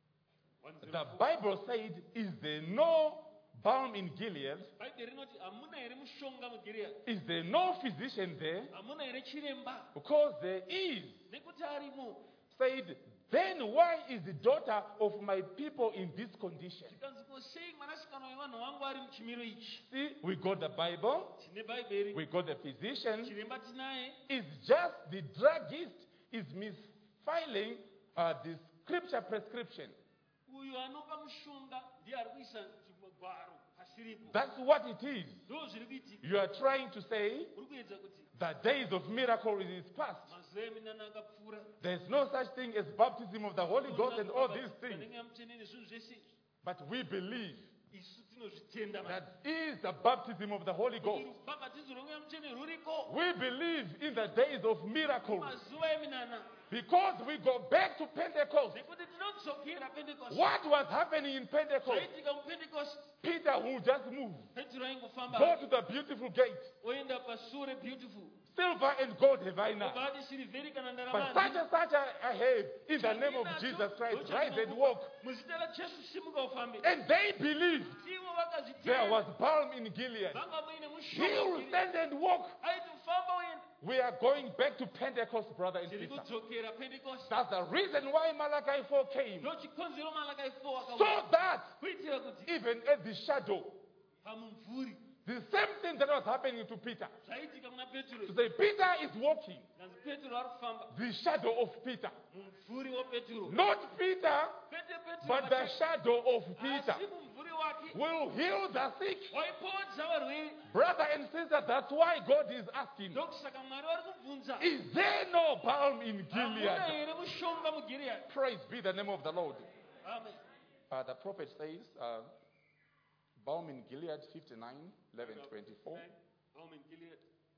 The Bible said, is there no balm in Gilead? Bhaibheri rinoti hamuna here mushonga muGilead? Is there no physician there? Hamuna here chiremba? Because there is. Nekuti arimo. Said, then why is the daughter of my people in this condition? Zvikanzi ko sei mwanasikana wevanhu vangu ari muchimiro ichi? See, we got the Bible, Tine Bhaibheri, we got the physician. chiremba tinaye. It's just the druggist is misfiling the scripture prescription. Uyo anopa mushonga ndiye ari kuisa chigwaro pasiripo. That's what it is. Ndo zviri kuitika. You are trying to say Uri kuedza kuti the days of miracle is past. mazuva eminana akapfuura. There's no such thing as baptism of the Holy Ghost and all these things. Vanenge vamutenene zvinhu zvese. But we believe Isu tinozvitenda that is the baptism of the Holy Ghost. rubhabhatidzo rwemweya mutsvene ruriko. We believe in the days of miracles Mazuva eminana. because we go back to Pentecost. Nekuti tinodzokera Pentecost. What was happening in Pentecost? Zvaitika muPentecost. Peter will just move, Petro aingofamba. go to the beautiful gate. Oenda pasuo beautiful. Silver and gold have I now. Obva ati sirivheri kana But ndarama. such and such I have in the name of Jesus Christ. Rise and walk. Muzita raJesu simuka ufambe. And they believed Ivo there vakazvitenda. was balm in Gilead. Vanga muine He will mushonga. stand and walk. Aiti ufamba uenda. We are going back to Pentecost, brother and Tiri sister. kudzokera Pentecost. That's the reason why Malachi 4 came. Ndochikonzero Malachi 4 So akauya. that Kuitira kuti even at the shadow, pamumvuri the same thing that was happening to Peter. zvaitika muna Petro. To say Peter is walking, Kanzi Petro ari kufamba the shadow of Peter. mumvuri waPetro. Not Peter, Kwete Petro but the pachake. shadow of Peter Asi mumvuri wake will heal the sick. waipodza varwere. Brother and sister, that's why God is asking, Ndokusaka Mwari vari kubvunza. is there no balm in Hamuna Gilead? here mushonga muGilead? Praise be the name of the Lord. Amen. The prophet says, balm in Gilead 59, 11, 24. Amen. Gilead.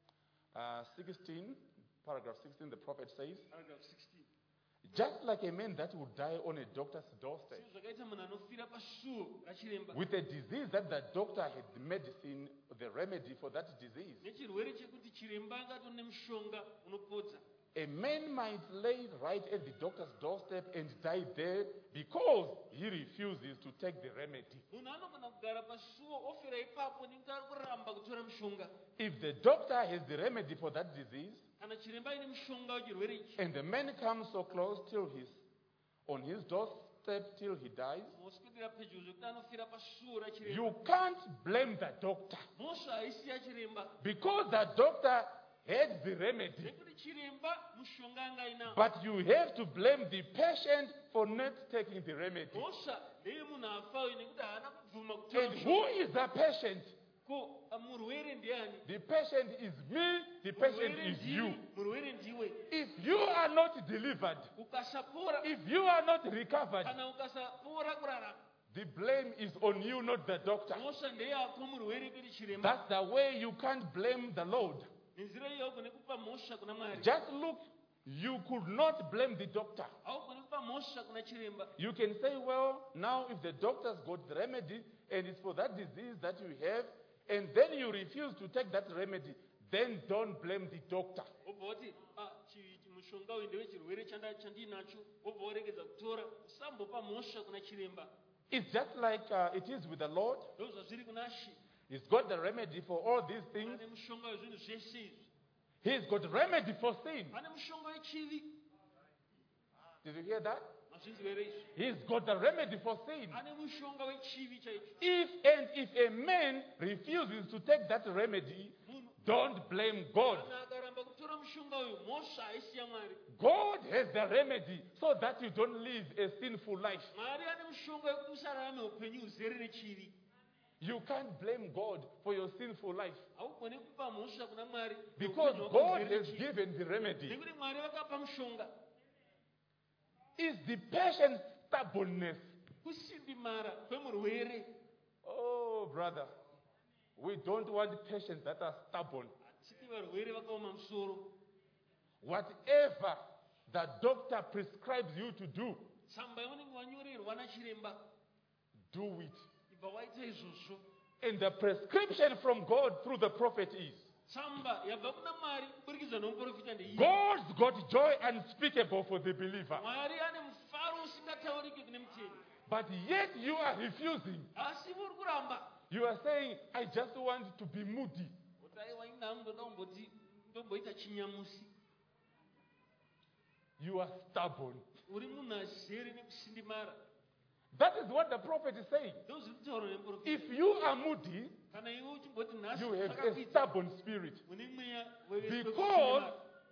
16, paragraph 16, the prophet says, Paragraph 16. just like a man that would die on a doctor's doorstep Zvakaita munhu anofira pasuo rachiremba with a disease that the doctor had the medicine, the remedy for that disease. nechirwere chekuti chiremba angatone mushonga unopodza. A man might lay right at the doctor's doorstep and die there because he refuses to take the remedy. Munhu anogona kugara pasuo ofira ipapo nekuti ari kuramba kutora mushonga. If the doctor has the remedy for that disease Kana chiremba ine mushonga wechirwere ichi, and the man comes so close till he's on his doorstep till he dies, moswedera pedyo zvekuti anofira pasuo rachiremba, you can't blame the doctor mhosva haisi yachiremba because the doctor had the remedy. nekuti chiremba mushonga anga ainawo. But you have to blame the patient for not taking the remedy. Mhosva ndeye munhu afayo nekuti haana kubvuma kutora And who mushonga. is the patient? Ko murwere ndiani? The patient is me, the patient is you. Murwere ndiwe. If you are not delivered, Ukasapora if you are not recovered, kana ukasapora kurarama, the blame is on you, not the doctor. mhosva ndeyako murwere kwete chiremba. That's the way you can't blame the Lord. Nenzira iyo haugoni kupa mhosva kuna Mwari. Just look, you could not blame the doctor. Haugoni kupa mhosva kuna chiremba. You can say, well, now if the doctor's got the remedy and it's for that disease that you have, and then you refuse to take that remedy, then don't blame the doctor. Wobva wati mushonga uyu ndewechirwere chandinacho, wobva woregedza kutora, usambopa mhosva kuna chiremba. It's just like it is with the Lord. Ndozvazviri kuna She. He's got the remedy for all these things. Ane mushonga wezvinhu zvese izvi. He's got remedy for sin. Ane mushonga wechivi. Did you hear that? Mazvinzwa here izvi. He's got the remedy for sin. Ane mushonga wechivi chaicho. If a man refuses to take that remedy, Munhu don't blame God. kana akaramba kutora mushonga uyu, mhosva haisi yaMwari. God has the remedy so that you don't live a sinful life. Mwari ane mushonga wekuti usararame upenyu huzere nechivi. You can't blame God for your sinful life haugoni kupa mhosva kuna Mwari because neupenyu hwako God hugere has chivi. given the remedy. Nekuti Mwari vakapa mushonga. Is the patient stubbornness. Kusindimara kwemurwere. Oh, brother, we don't want patients that are stubborn. Hatidi varwere vakaoma musoro. Whatever the doctor prescribes you to do, Tsamba yaunenge wanyorerwa nachiremba, do it. ibva waita izvozvo. And the prescription from God through the prophet is, Tsamba yabva kuna Mwari kuburikidza nomuprofita ndeiyi. God's got joy unspeakable for the believer. Mwari ane mufaro usingatauriki kune muteni. But yet you are refusing. Asi muri kuramba. You are saying, I just want to be moody. Utaiwa ina ndoda ndomboita chinyamusi. You are stubborn. Uri munhu azere nekusindimara. That is what the prophet is saying. Ndozviri kutaurwa nemuprofita. If you are moody, Kana iwe uchimboti nhasi you have a takapidza stubborn spirit. une mweya Because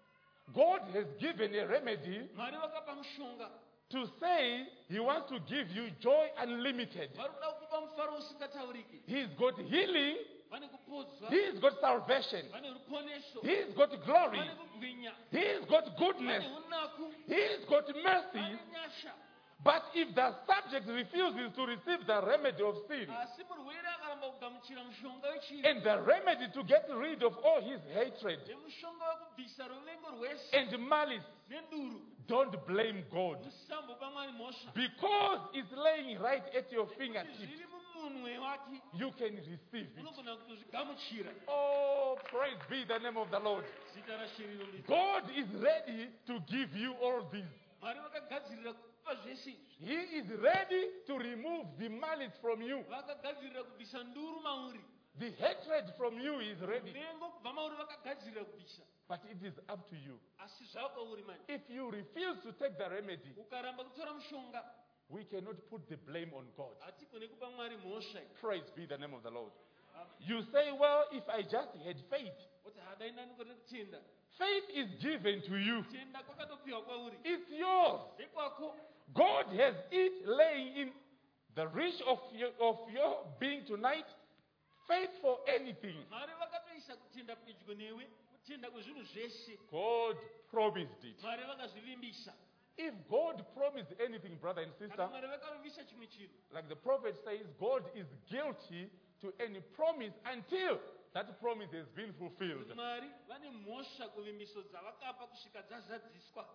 God has given a remedy Mwari vakapa mushonga. to say He wants to give you joy unlimited. Vari kuda kukupa mufaro usingatauriki. He's got healing. Vane kupodzwa. He's got salvation. Vane ruponeso. He's got glory. Vane kubwinya. He's got goodness. Vane unaku. He's got mercy. Vane nyasha. But if the subject refuses to receive the remedy of sin Asi murwere akaramba kugamuchira mushonga wechivi. and the remedy to get rid of all his hatred Nemushonga wekubvisa ruvengo rwese and malice, nenduru. don't blame God. Musambopa Mwari mhosva. Because it's laying right at your fingertips, Zviri mumunwe wake. you can receive it. Unogona kutozvigamuchira. Oh, praise be the name of the Lord. Zita raShe rinombidzwa. God is ready to give you all this. Mwari vakagadzirira kupa zvese izvi. He is ready to remove the malice from you. Vakagadzirira kubvisa nduru mauri. The hatred from you is ready. Vengo kubva mauri vakagadzirira kubvisa. But it is up to you. Asi zvako uri mani. If you refuse to take the remedy, Ukaramba kutora mushonga. we cannot put the blame on God. Hatigoni kupa Mwari mhosva. Praise be the name of the Lord. You say, well, if I just had faith. Kuti hadaina nikone kutenda. Faith is given to you. Kutenda kwakatopiwa kwauri. It's yours. Ndekwako. God has it laying in the reach of your being tonight. Faith for anything. Mwari vakatoisa kutenda pedyo newe. Kutenda kwezvinhu zvese. God promised it. Mwari vakazvivimbisa. If God promised anything, brother and sister, Kana Mwari vakavimbisa chimwe chinhu. like the prophet says, God is guilty to any promise until that promise has been fulfilled. Mwari vane mhosva kuvimbiso dzavakapa kusvika dzazadziswa.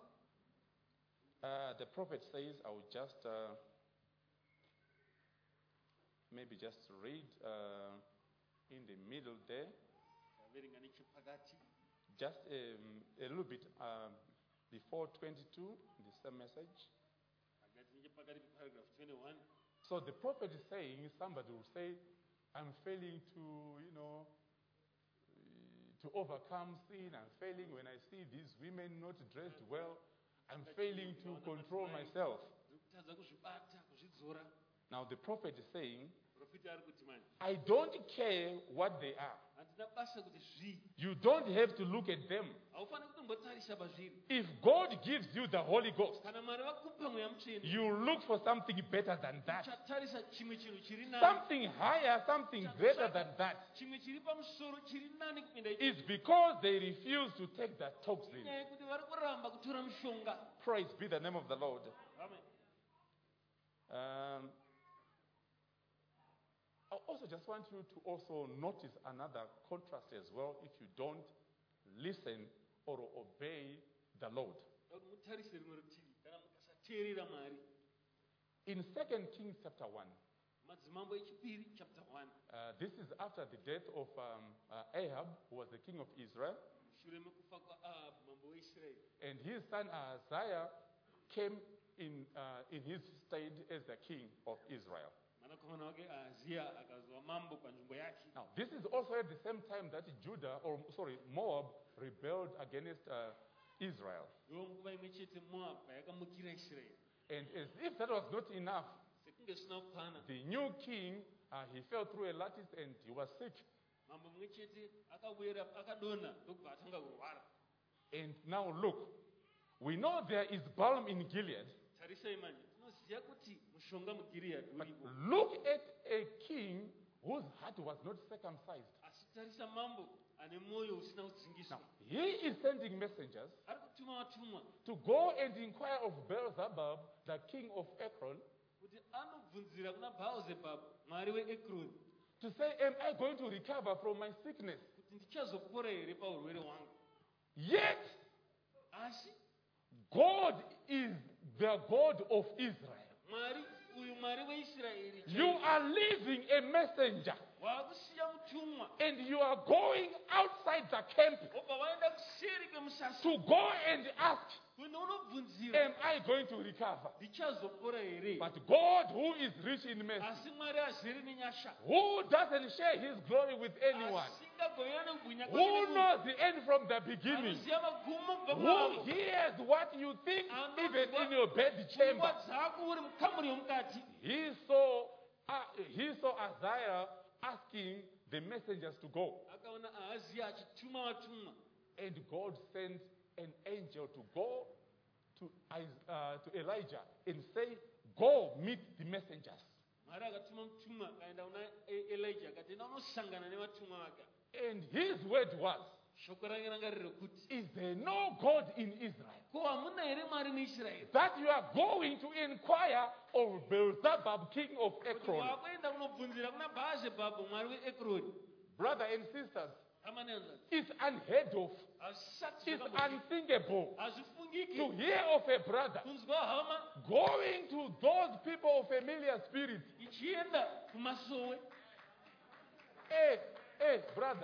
The prophet says, I will just maybe just read in the middle there, Taverenga nechepakati. just a little bit before 22, the same message. Pakati nechepakati paragraph 21. So the prophet is saying, somebody will say, I'm failing to, to overcome sin. I'm failing when I see these women not dressed well. I'm failing to control myself. Kutadza kuzvibata, kuzvidzora. Now the prophet is saying, Profita ari kuti mani. I don't care what they are. Handina basa kuti zvii. You don't have to look at them. Haufaniri kutombotarisa pazviri. If God gives you the Holy Ghost, Kana Mwari vakupa mweya mutsvene. you look for something better than that. Uchatarisa chimwe chinhu chiri nani. Something higher, something greater than that. Chimwe chiri pamusoro chiri nani kupinda ichi. It's because they refuse to take that toxin. Inyaya yekuti vari kuramba kutora mushonga. Praise be the name of the Lord. Amen. I also just want you to also notice another contrast as well if you don't listen or obey the Lord. Kuti mutarise rimwe rutivi kana mukasateerera Mwari. In 2 Kings chapter 1, Madzimambo echipiri chapter 1. this is after the death of Ahab, who was the king of Israel, Shure mekufa kwaAhabhu mambo weIsraeri. and his son Ahaziah came in his stead as the king of Israel. Mwanakomana wake Ahaziya akazova mambo panzvimbo yake. Now, this is also at the same time that Moab rebelled against Israel. Ndiwo nguva imwe chete Moabhu yakamukira Israeri. And as if that was not enough, Sekunge zvisina kukwana, the new king, he fell through a lattice and he was sick. mambo mumwe chete akawira akadonha ndokubva atanga kurwara. And now look, we know there is balm in Gilead, Tarisai manje, tinoziva kuti mushonga muGiread but uripo. look at a king whose heart was not circumcised. asi tarisa mambo ane mwoyo usina kudzingiswa. Now, he is sending messengers Ari kutuma vatumwa to go and inquire of Beelzebub, the king of Ekron, kuti anobvunzira kuna Bhaazebhabhu mwari weEkroni to say, am I going to recover from my sickness? kuti ndichazopora here paurwere hwangu. Yet, Asi God is the God of Israel. mwari uyu mwari weIsraeri You are leaving a messenger waakusiya mutumwa and you are going outside the camp obva waenda kuseri kwemusasa to go and ask, kuti unobvunzira am I going to recover? ndichazopora here. But God, who is rich in mercy, Asi mwari azere nenyasha who doesn't share his glory with anyone, asingagovera nekubwinya who knows the end from the beginning, anoziva magumo kubva who pavo hears what you think even in your bed chamber. pfungwa dzako uri mukamuri yomukati. He saw Isaiah asking the messengers to go, Akaona Ahazia achituma vatumwa and God sent an angel to go to Elijah and say, go meet the messengers. mwari akatuma mutumwa akaenda kuna Elijah akati enda unosangana nevatumwa vake. And his word was, Shoko rake ranga riri rekuti is there no God in Israel ko hamuna here mwari muIsraeri that you are going to inquire of Beelzebub, king of kuti Ekron? wakuenda kunobvunzira kuna Bhaazebhabhu mwari weEkroni. Brother and sisters, Hama nehanzvadzi it's unheard of, hazvisati it's zvakambofika. unthinkable to Hazvifungiki hear of a brother kunzwa hama going to those people of familiar spirit. ichienda kumasowe. Hey, brother.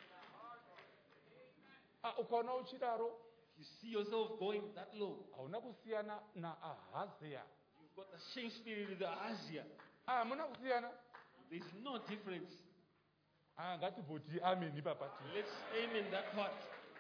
Ukaona uchidaro, You see yourself going that low. hauna kusiyana na Ahazia. You've got the same spirit with Ahazia. Hamuna kusiyana. There's no difference. Ngatibhuti ameni papati. Let's aim in that part.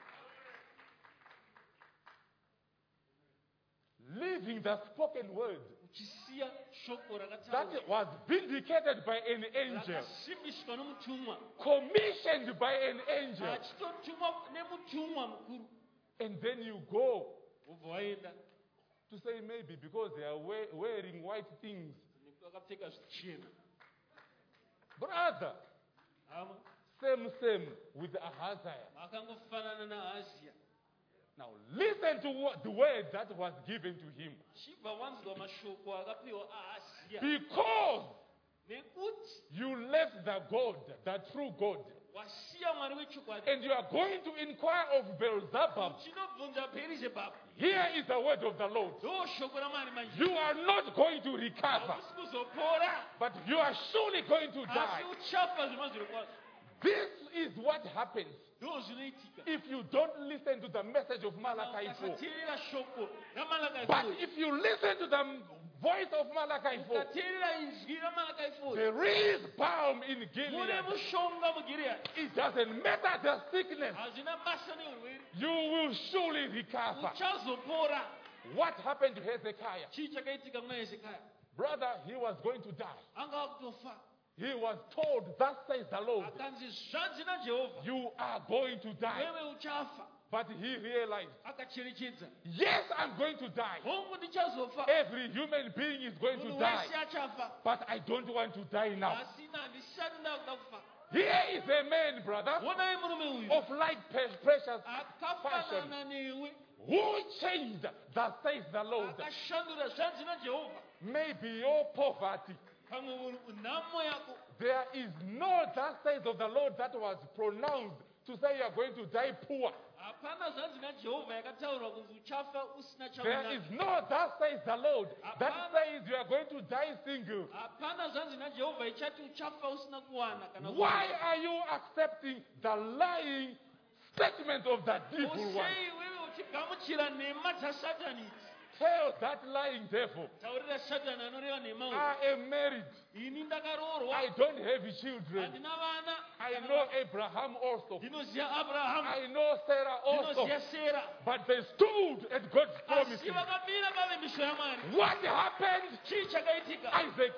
Living the spoken word Uchisiya shoko that rakataurwa was vindicated by an angel, rakasimbiswa nomutumwa commissioned by an angel, achitotumwa nemutumwa mukuru. and then you go Wobva waenda to say maybe because they are wearing white things. nekuti vakapfeka zvichena. Brother, Hama same with Ahaziah. vakangofanana naAhazia. Now listen to the word that was given to him. Chibva wanzwa mashoko akapiwa Ahazia Because nekuti you left the God, the true God, wasiya mwari wechokwadi and you are going to inquire of Beelzebub. uchinobvunza Bherizebhabhu. Here is the word of the Lord. Ndo shoko ramwari manje. You are not going to recover, Hausi kuzopora but you are surely going to die. asi uchafa zvemazviro kwazvo. This is what happens Ndo zvinoitika if you don't listen to the message of Malachi 4. ukasateerera shoko raMalachi But 4. if you listen to the voice of Malachi 4, ukateerera inzwi raMalachi 4 there is balm in mune Gilead. mushonga muGireadi. It doesn't matter the sickness, Hazvina basa neurwere. you will surely recover. Uchazopora. What happened to Hezekiah? Chii chakaitika kuna Hezekiah? Brother, he was going to die. Anga akutofa. He was told, thus says the Lord, Akanzi zvanzi naJehovha, you are going to die. wewe uchafa. But he realized, Akacherechedza. yes, I'm going to die. Hongu ndichazofa. Every human being is going to Munhu die. wese achafa. But I don't want to die now. Asina handisati ndakuda kufa. Here is a man, brother, Onai murume uyu of like precious akafanana newe, who changed, thus says the Lord. akashandura zvanzi naJehovha. Maybe your poverty. Pamwe nhamo yako There is no thus says of the Lord that was pronounced to say you are going to die poor. hapana zvanzi naJehovha yakataurwa kunzi uchafa usina There is chaunako. no thus says the Lord that says you are going to die single. Hapana zvanzi naJehovha ichati uchafa usina kuwana kana Why are you accepting the lying statement of the devil one? usei wewe uchigamuchira nhema dzaSatani idzi? Tell that lying devil, Taurira Satani anoreva nhema uyu. I am married. Ini ndakaroorwa, I don't have children. handina vana. I know Abraham also. Ndinoziva Abrahamu, I know Sarah also. ndinoziva Sera. But they stood at God's Asi promises. vakamira pavimbiso yaMwari. What happened? Chii chakaitika? Isaac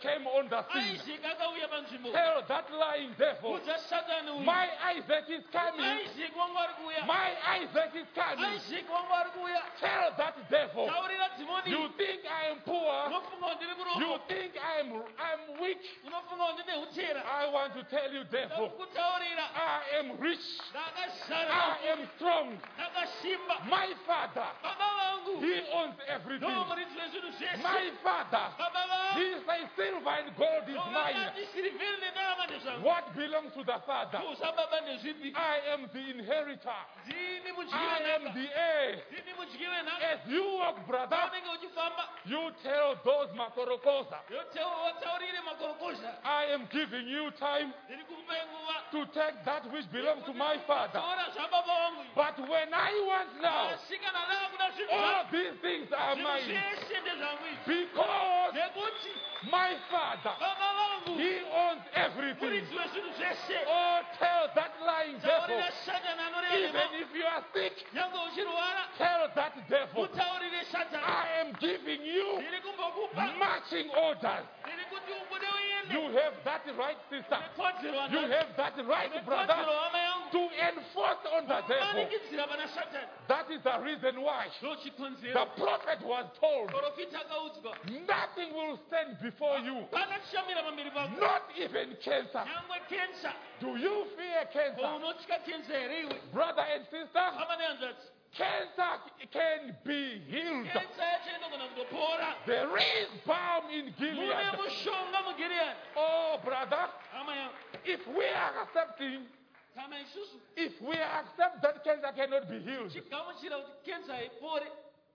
came on the scene. Isaac akauya panzvimbo. Tell that lying devil, Udza Satani uyu. my Isaac is coming. Isaac wangu ari kuuya. My Isaac is coming. Isaac wangu ari kuuya. Tell that devil, Taurira dhimoni. you think I am poor. Unofunga kuti ndiri You kurombo. think I'm weak. Unofunga kuti ndine utera. I want to tell you, devil, Ndakutaurira. I am rich. Ndakazara. I am strong. Ndakasimba. My father, Baba vangu. he owns everything. Ndomuridzi wezvinhu zvese. My father, Baba vangu. he says silver and gold is mine. Ndovakati sirivheri nendarama ndezvangu. What belongs to the father? Kuzababa ndezvipi. I am the inheritor. Ndini mudyi I am wenhaka. the heir. Ndini mudyi wenhaka. As you walk, brother, Paunenge uchifamba. you tell those makorokosa, Wataurire makorokoza. I am giving you time Ndiri kukupai nguva. to take that which belongs to my father. Taura zvababa vangu. But when I want now, Vasikana vaakuda zvinhu all zvangu. these things are Zvinhu mine. zvese ndezvangu izvi. Because Nekuti my father, baba vangu he owns everything. muridzi wezvinhu zvese. Oh, tell that lying devil, Taurira Satani anoreva even nevo. if you are sick, Nyange uchirwara. tell that devil, Mutaurire Satani. I am giving you Ndiri kumbokupa. marching orders. Ndiri kuti ubude uende. You have that right, sister. Nekodzero You wangu. have that right, Nekodzero brother, hama yangu. to enforce on the devil. Kumanikidzira pana Satani. That is the reason why Ndochikonzero. the prophet was told, Profita akaudzwa. nothing will stand before you, Pana chishamira pamberi pako. not even cancer. Nyangwe kensa. Do you fear cancer? Unotya kensa here iwe. Brother and sister, Hama nehanzvadzi. cancer can be healed. Kensa yacho inogona kutopora. There is balm in Mune Gilead. mushonga muGilead. Oh, brother, Hama yangu. if we are accepting, Kana isusu if we accept that cancer cannot be healed, chigamuchira kuti kensa haipore.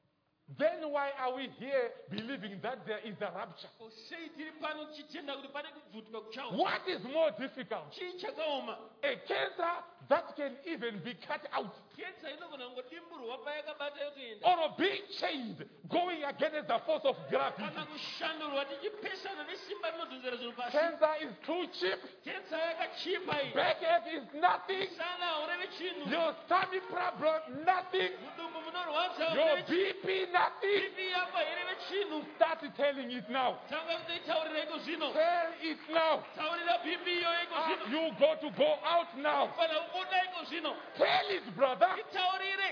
then why are we here believing that there is a rapture? Sei tiri pano tichitenda kuti pane kubvutuka kuchawo. What is more difficult? Chii chakaoma. A cancer that can even be cut out, Kensa inogona kungodimburwa payakabata yotoenda. or being chained, going against the force of gravity. Kana kushandurwa tichipesana nesimba rinodhonzera zvinhu pasi. Cancer is too cheap. Kensa yakachipa iyi. Backache is nothing. Sana haureve chinhu. Your stomach problem, nothing. Mudumbu munorwadza Your haureve chinhu. BP, nothing. Bibi yako haireve chinhu. Start telling it now. Tanga kutoitaurira iko zvino. Tell it now. Taurira bibi iyo iko zvino. You got to go out now. Fana kubuda iko zvino. Tell it, brother. Itaurire.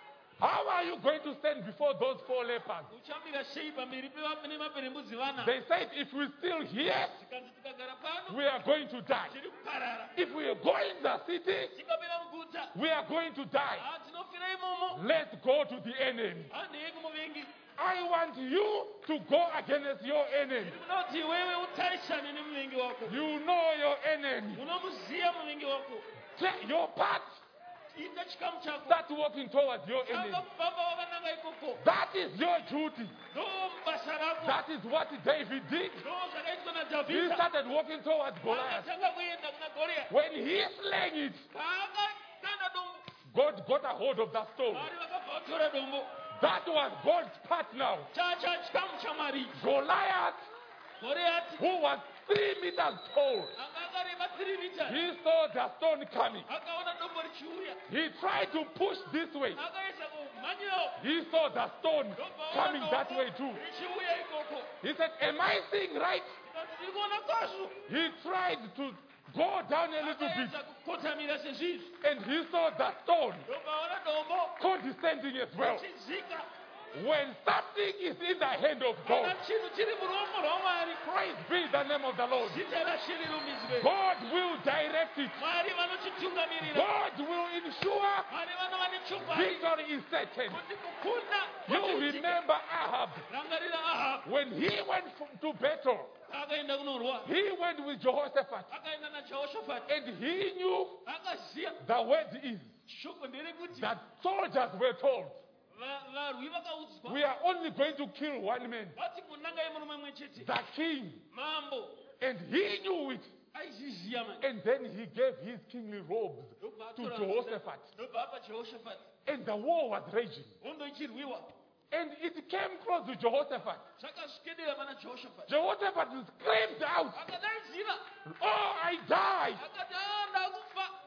How are you going to stand before those four lepers? Uchamira sei pamberi nemaperembudzi vana. They said, if we're still here, Tikanzi tikagara pano. we are going to die. Tiri kuparara. If we go in the city, Tikapinda muguta. we are going to die. Tinofira imomo. Let's go to the enemy. Hanei kumuvengi. I want you to go against your enemy. Unoti iwewe utarisane nemuvengi wako. You know your enemy. Unomuziya muvengi wako. Take your part. Ita chikamu chako. Start walking towards your enemy. Tanga kufamba wakananga ikoko. That is your duty. Ndo basa rako. That is what David did. Ndo zvakaitwa He naDhavhidha. started walking towards Goliath. Akatanga kuenda kuna Goliath. When he slayed it, Paakakanda dombo. God got a hold of that stone. Mwari vakabva vatora dombo. That was God's part now. Chacha chikamu chamwari. Goliath, Goliath. who was 3 meters tall, Anga akareba 3 meters. he saw the stone coming. Akaona dombo richiuya. He tried to push this way. Akaisa kumhanyirawo. He saw the stone Ndobva coming aona that dombo way too. richiuya ikoko. He said, am I seeing right? Tikati tiri kuona kwazvo. He tried to go down a little bit, Akaedza kukotamira sezvizvi. and he saw the stone Ndobva aona dombo. condescending as well. Chidzika. When something is in the hand of Kana God, chinhu chiri muruoko rwaMwari. praise be the name of the Lord. Zita raShe rirumbidzwe. God will direct it. Mwari vanochitungamirira. God will ensure Mwari vanova nechokwadi. victory is certain. Kuti kukunda You kwachiitika. remember Ahab, Rangarira Ahabu. when he went to battle, Akaenda kunorwa. he went with Jehoshaphat, Akaenda naJehoshaphat. and he knew Akaziya. the word is Shoko nderekuti that soldiers were told, varwi vakaudzwa. we are only going to kill one man, Vati kunangai murume mumwe chete. the king, Mambo. and he knew it. Aizviziya mani. And then he gave his kingly robes Ndobva to atora- Jehoshaphat, Ndobva apa Jehoshaphat. and the war was raging. Hondo ichirwiwa. And it came close to Jehoshaphat. Zvakasvikelela pana Jehoshaphat. Jehoshaphat screamed out, Akadaidzira. oh, I die. Akati ndakufa.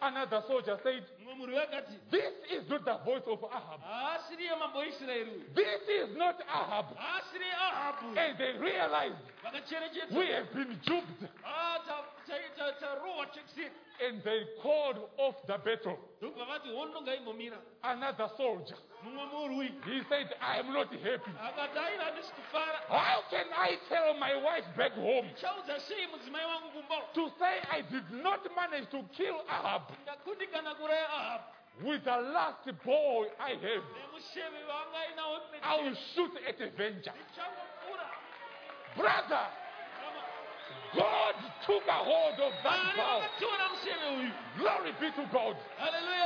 Another soldier said, mumwe murwi akati this is not the voice of Ahab. haasiri yemambo weisraeri uyu, This is not Ahab. haasiri ahabhu. And they realized Vakacherechedza, we have been duped. tarohwa chekuseni. And they called off the battle. Ndobva vati hondo ngaimbomira. Another soldier, Mumwe murwi he said, I am not happy. akati aina handisi kufara. How can I tell my wife back home Chaudza sei mudzimai wangu kumba to say I did not manage to kill Ahab ndakundikana kuraya Ahabhu with the last boy I have? nemusheve wanga ainawo I will shoot at a venture. ndichangopfuura. Brother, God took a hold of that Mwari bow. vakatora musheve uyu. Glory be to God. Haleluya.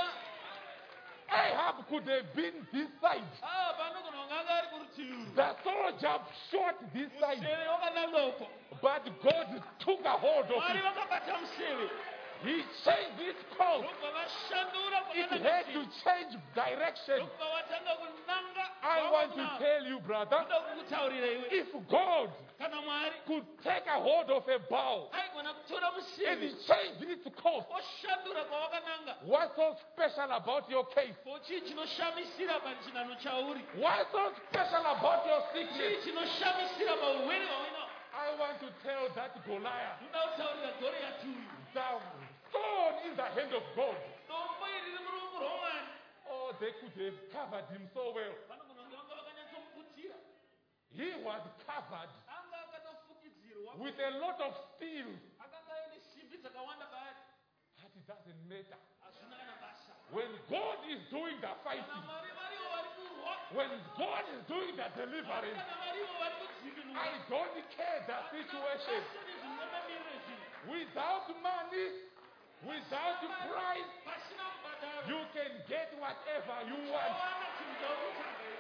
Ahab could have been this side. Panogona wanga anga ari kurutivi uru. The soldier shot this side. Musheve wakananga uko. But God took a hold of Mwari it. vakabata musheve. He changed his course. Ndobva vashandura It kwakananga had to musheve. change direction. Ndobva vatanga kunanga. I want to tell you, brother, Ndoda kukutaurira iwe. if God Kana Mwari could take a hold of a bow aigona kutora and he musheve changed its course, oshandura kwawakananga. what's so special about your case? Chii chinoshamisira pachinano chauri. What's so special about your Chii sickness? chinoshamisira paurwere hwaunao. I want to tell that Goliath, Ndoda kutaurira Goriati uyu. the stone in the hand of God. Dombo iri riri muruoko rwaMwari. Oh, they could have covered him so well. Vanogona kunge vanga vakanyatsomuputira. He was covered Anga akatofukidzirwa. with a lot of steel. Akanga aine simbi dzakawanda paari. But it doesn't matter. Hazvina kana basa. When God is doing the Kana fighting, Mwari varivo vari kurwa. when God is doing the deliverance, Kana varivo vari kudzikinura. I don't care the situation. Zvinomamirire zvinhu. Without money, without price, Pasina mubhadharo. you can get whatever you want. Wawana chinhu chaurikutsvaga iwe.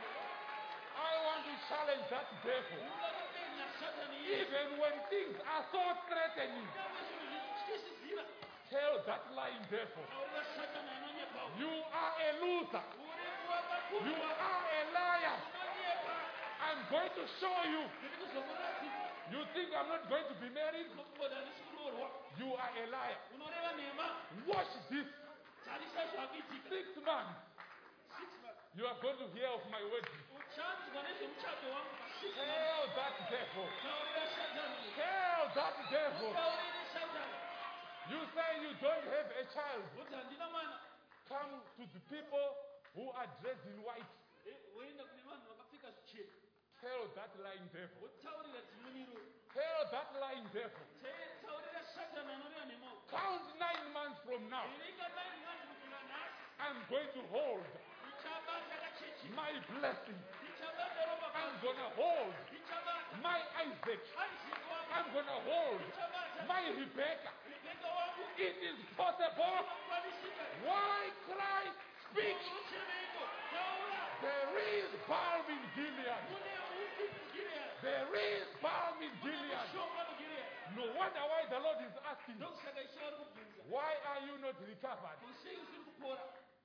I want to challenge that devil. Unoda kupenya Satani iye. Even when things are so threatening, Nyangwe zvinhu zvichityisidzira. tell that lying devil, Taurira Satani anonyepawo. you are a loser. Uri You wakakundwa. are a liar. Unonyepa. I'm going to show you. Ndiri kuzokuratidza. You think I'm not going to be married? Unokumbodza handisi kuroorwa. You are a liar. Unoreva nhema. Watch this. Tarisa zvakuitika. 6 months. 6 months. You are going to hear of my wedding. Uchanzwa nezvemuchato wangu pa6 months. Tell that devil. Taurira Satani. Tell that devil. Taurire Satani. You say you don't have a child. Udzi handina mwana. Come to the people who are dressed in white. Woenda kune vanhu vakapfeka zvichena. Tell that lying devil. Wotaurira dzimuniro. Tell that lying devil. Taurira Satani anoreva nhema. Count 9 months from now. Iringa 9 months kubvira nhasi. I'm going to hold Ndichabata kachechi. my blessing. Ndichabata ropa I'm pangu. going to hold Ndichabata. my Isaac. Isaac wangu. I'm going to hold Ndichabata. my Rebecca. Rebeka wangu. It is possible. Inokwanisika. Why Christ speak? Uchemeiko. Taura. There is balm in Gilead. Mune upi muGilead. There is balm in Gilead. Shonga muGilead. No wonder why the Lord is asking, Ndokusaka Ishe vari kubvunza. why are you not recovered? Sei usiri kupora?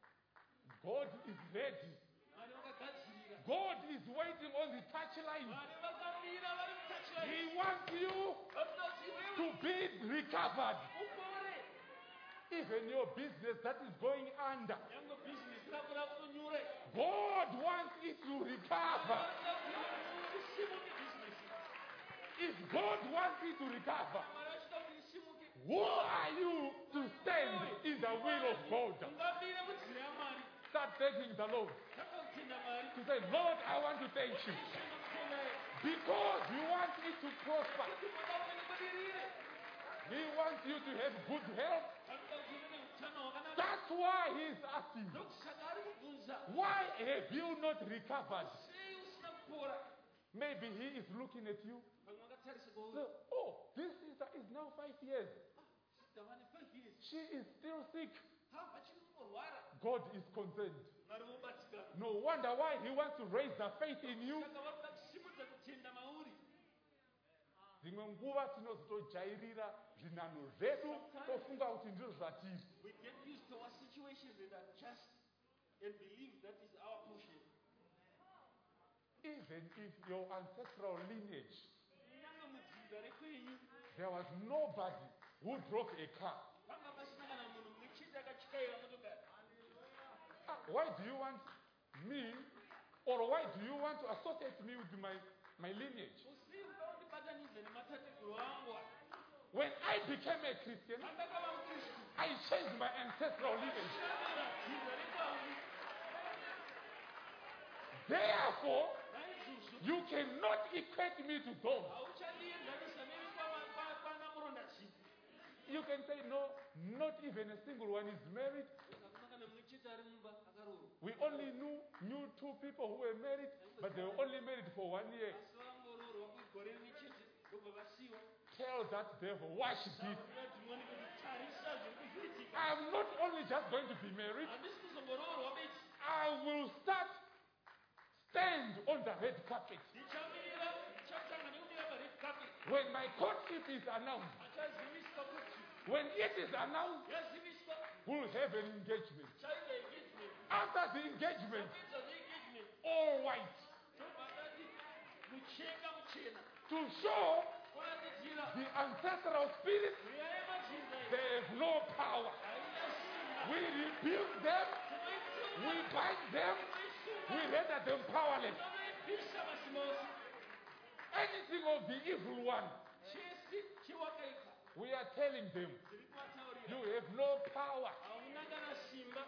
God is ready. Mwari vakagadzirira. God is waiting on the touchline. Mwari vakamira vari kutachira. He wants you Vanoda kuti to wewe be recovered. upore. Even your business that is going under. Yango business rakura kunyure. God wants it to recover. Vanoda kuti isimuke business. If God wants it to recover, Mwari achida kuti isimuke. who are you to stand in the will of God? Ungamire munzira yaMwari. Start thanking the Lord. Takakutenda Mwari. To say, Lord, I want to thank you. Ndinokutenda iwe. Because you want it to prosper. Kuti moda kuti ndibudirire. He wants you to have good health. Anoda kuti uve neutano hwakanaka. That's why he's asking, Ndokusaka ari kubvunza. why have you not recovered? Sei usina kupora? Maybe he is looking at you. Vamwe vakatarisa So, kwauri. oh, this sister is now 5 years. Sister vane 5 years. She is still sick. Vachiri kungorwara. God is concerned. Mwari vobatsika. No wonder why he wants to raise the faith in you. Saka vari kuda kusimudza kutenda mauri. Dzimwe nguva tinozotojairira zvinhanho zvedu tofunga kuti ndizvo zvatiri. We get used to our situations and adjust and believe that is our portion. Even if your ancestral lineage, Kunyange mudzinza rekwenyu there was nobody who drove a car. panga pasina kana munhu mune chete akatya akaira motokari. Why do you want me, or why do you want to associate me with my lineage? Usimba undibatanidze nematateguru angu. When I became a Christian, Pandakava muKristu. I changed my ancestral lineage. Shamira dzinza rekwangu. Therefore, Naizvozvo you cannot equate me to those. hauchandienzanisa nevana murondachii. You can say, no, not even a single one is married. Hakuna kana mumwe chete ari mumba akaroorwa. We only knew two people who were married, but they were only married for 1 year. Asi vangoroorwa kwegore rimwe chete ndobva vasiyiwa. Tell that devil, watch this. Taurira dhimoni kuti tarisa zviri kuzviitika. I am not only just going to be married, Handisi kuzongoroorwa beti. I will stand on the red carpet. Ndichamirira, ndichatanga nekumira pared carpet. When my courtship is announced, Achaziviswa kuti when it is announced, yaziviswa we'll have an engagement. chaita engagement. After the engagement, Tapedza neengagement. all white, Tobva tati mucheka muchena. to show Kuratidzira the ancestral spirit mweya yemajinza iyi they have no power. haina simba. We rebuke them, we bind them, we render them powerless. Tinoipisa masimba ose. Anything of the evil one, Chese chewakaipa. we are telling them, Tiri kuvataurira. you have no power. Hauna kana simba.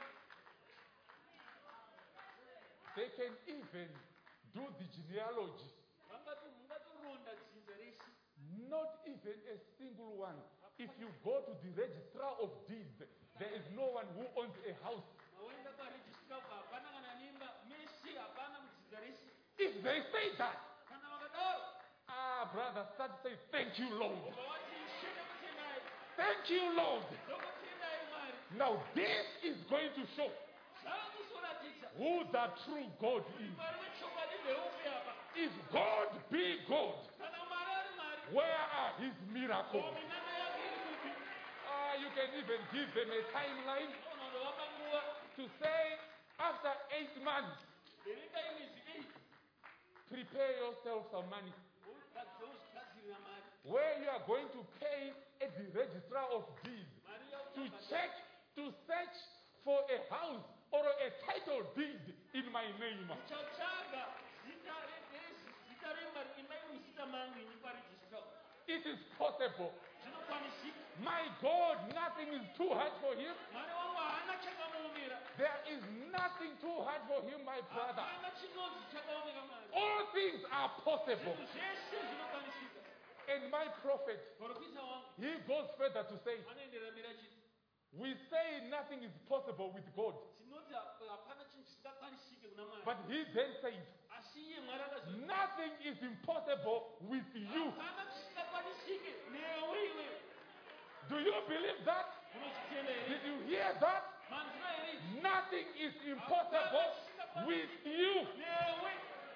They can even do the genealogy. Mungatoronda dzinza rese. Not even a single one. If you go to the registrar of deeds, there is no one who owns a house. Mawaenda parejistra ubva hapana kana nemba mese hapana mudzinza rese. If they say that, Kana vakadaro brother, start to say, thank you, Lord. ubva vati shene kutendai. Thank you, Lord. Ndokutendai Mwari. Now this is going to show Zvavakuzoratidza who the true God is. Mwari wechokwadi ndeupi apa. If God be God, Kana Mwari ari Mwari. where are his miracles? Dominana yake iri kupi. You can even give them a timeline Unondovapa nguva. to say, after 8 months, Verenga imwedzi 8. prepare yourself some money, Uzvigadzirira mari. where you are going to pay at the registrar of deeds Mari to yakutsvaka. check, to search for a house or a title deed in my name. Uchatsvaga zita remari imba iri muzita mangu ini parejistra. It is possible. Zvinokwanisika. My God, nothing is too hard for him. Mwari wangu haana chakamuomera. There is nothing too hard for him, my brother. Hapana chinonzi chakaomera Mwari. All things are possible. Zvinhu zvese zvinokwanisika. And my prophet, Muprofita wangu he goes further to say, anoenderera mberi achiti we say nothing is possible with God. tinoti hapana chinhu chisingakwanisike kuna Mwari. But he then says, Asi iye Mwari akazoti nothing is impossible with you. hapana chisingakwanisike newe iwe. Do you believe that? Unochitenda here? Did you hear that? Manzwa here? Nothing is impossible with you. Newe.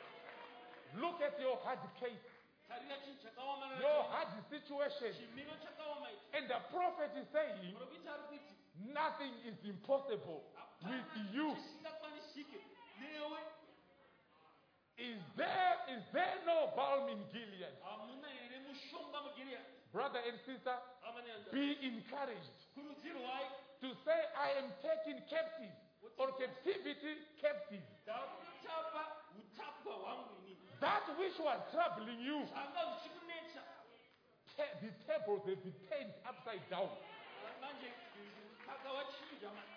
Look at your hard case, Tarira chinhu chakaoma your hard situation. chimiro chakaoma ichi. And the prophet is saying, Muprofita ari kuti nothing is impossible with you. chisingakwanisike newe. Is there no balm in Gilead? Hamuna here mushonga muGileadi. Brother and sister, Hamuna yanza. be encouraged Kurudzirwai. to say, I am taken captive or captivity captive. Ndakutapa utapwa hwangu inini. That which was troubling you, Zvanga zvichikunetsa. the tables have been turned upside down. Manje mukaka wachinja manje.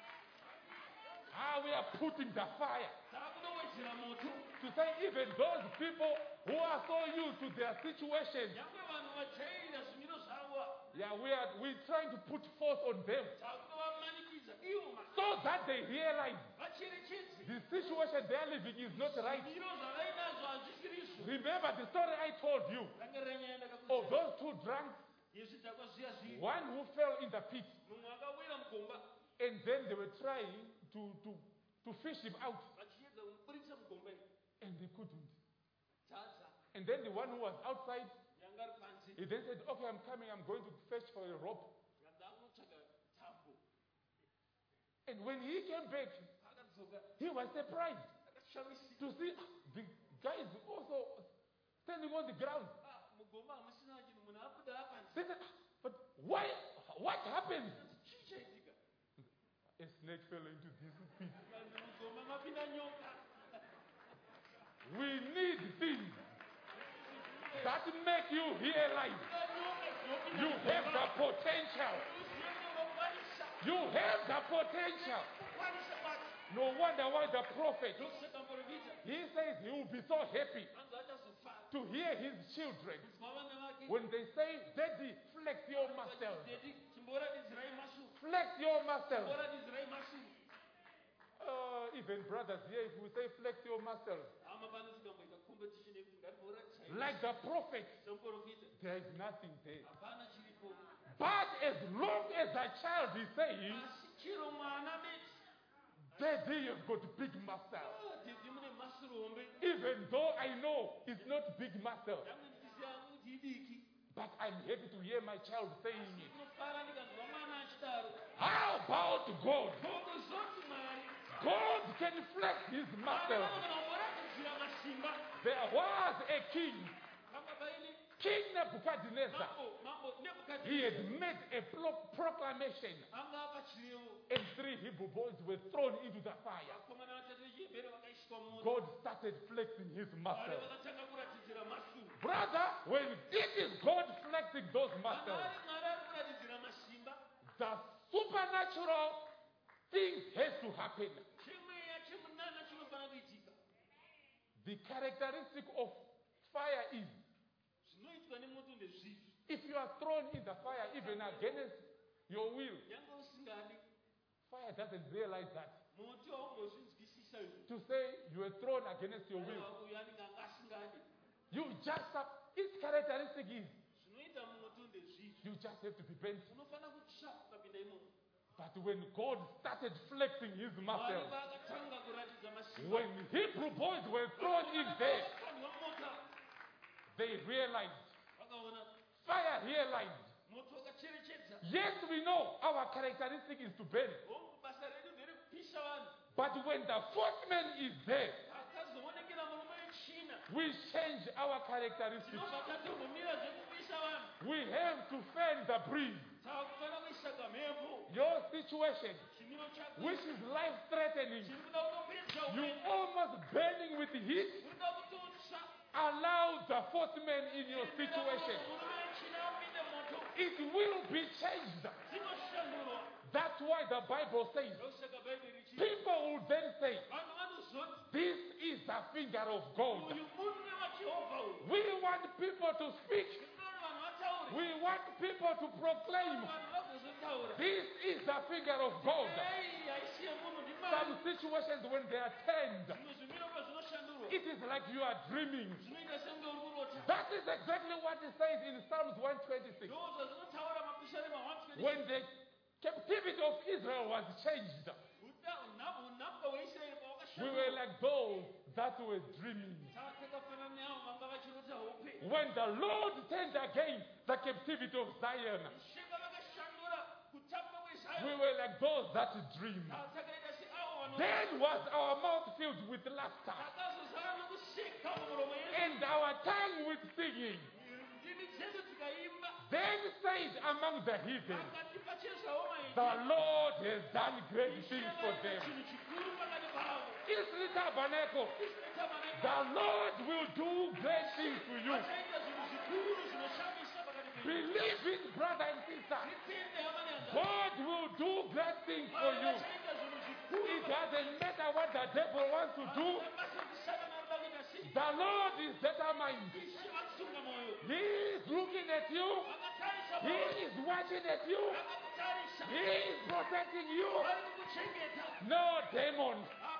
We are putting the fire Takunowedzera moto. to say even those people who are so used to their situations, Nyangwe vanhu vajairira zvimiro zvavo. we're trying to put force on them Takunovamanikidza ivo manje. so that they realize Vacherechedze. the situation they are living is not right. Zvimiro zvavainazvo hazvisiri. Remember the story I told you Rangarira nyaya of ndakakuudza. those two drunks, Yezvidhakwa zviya zviri. one who fell in the pit, Mumwe akawira mugomba. and then they were trying to fish him out, Vachiedza kumuburitsa mugomba iri. and they couldn't. Tadza. And then the one who was outside, Yanga ari panze. he then said, okay, I'm coming, I'm going to fetch for a rope. Ndakunotsvaga tambo. And when he came back, Akadzoka. he was surprised Akashamisika. to see the guys also standing on the ground. Mugomba hamusina chinhu munhu abuda apanze. They said, but why? What happened? Chii chaitika? a snake fell into this pit. Mugomba mapinda nyoka. We need things that make you realize you have the potential. You have the potential. No wonder why the prophet, he says he will be so happy to hear his children when they say, Daddy, flex your muscles. Flex your muscles. Even brothers here, if we say flex your muscles, like the prophet, there is nothing there. But as long as a child is saying, Daddy, you've got big muscle. Even though I know it's not big muscle, but I'm happy to hear my child saying it. How about God? God can flex his muscles. There was a king, King Nebuchadnezzar. He had made a proclamation, and 3 Hebrew boys were thrown into the fire. God started flexing his muscles. Brother, when it is God flexing those muscles, the supernatural thing has to happen. The characteristic of fire is, if you are thrown in the fire even against your will, fire doesn't realize that. To say you were thrown against your will, you just have, its characteristic is, you just have to be bent. But when God started flexing his muscles, when Hebrew boys were thrown in there, they realized, fire realized, yes, we know our characteristic is to burn. But when the fourth man is there, we change our characteristics. We have to fan the breeze. Your situation, which is life-threatening, you almost burning with heat, allow the fourth man in your situation. It will be changed. That's why the Bible says, people will then say, this is the finger of God. We want people to speak. We want people to proclaim, this is the finger of God. Some situations when they are turned, it is like you are dreaming. That is exactly what it says in Psalms 126. When the captivity of Israel was changed, we were like those that were dreaming. When the Lord turned again the captivity of Zion, we were like those that dream. Then was our mouth filled with laughter and our tongue with singing. Then said among the heathen, the Lord has done great things for them. Isli Tabernacle, the Lord will do great things to you. Believe it, brother and sister. God will do great things for you. It doesn't matter what the devil wants to do. The Lord is determined. He is looking at you. He is watching at you. He is protecting you. No demon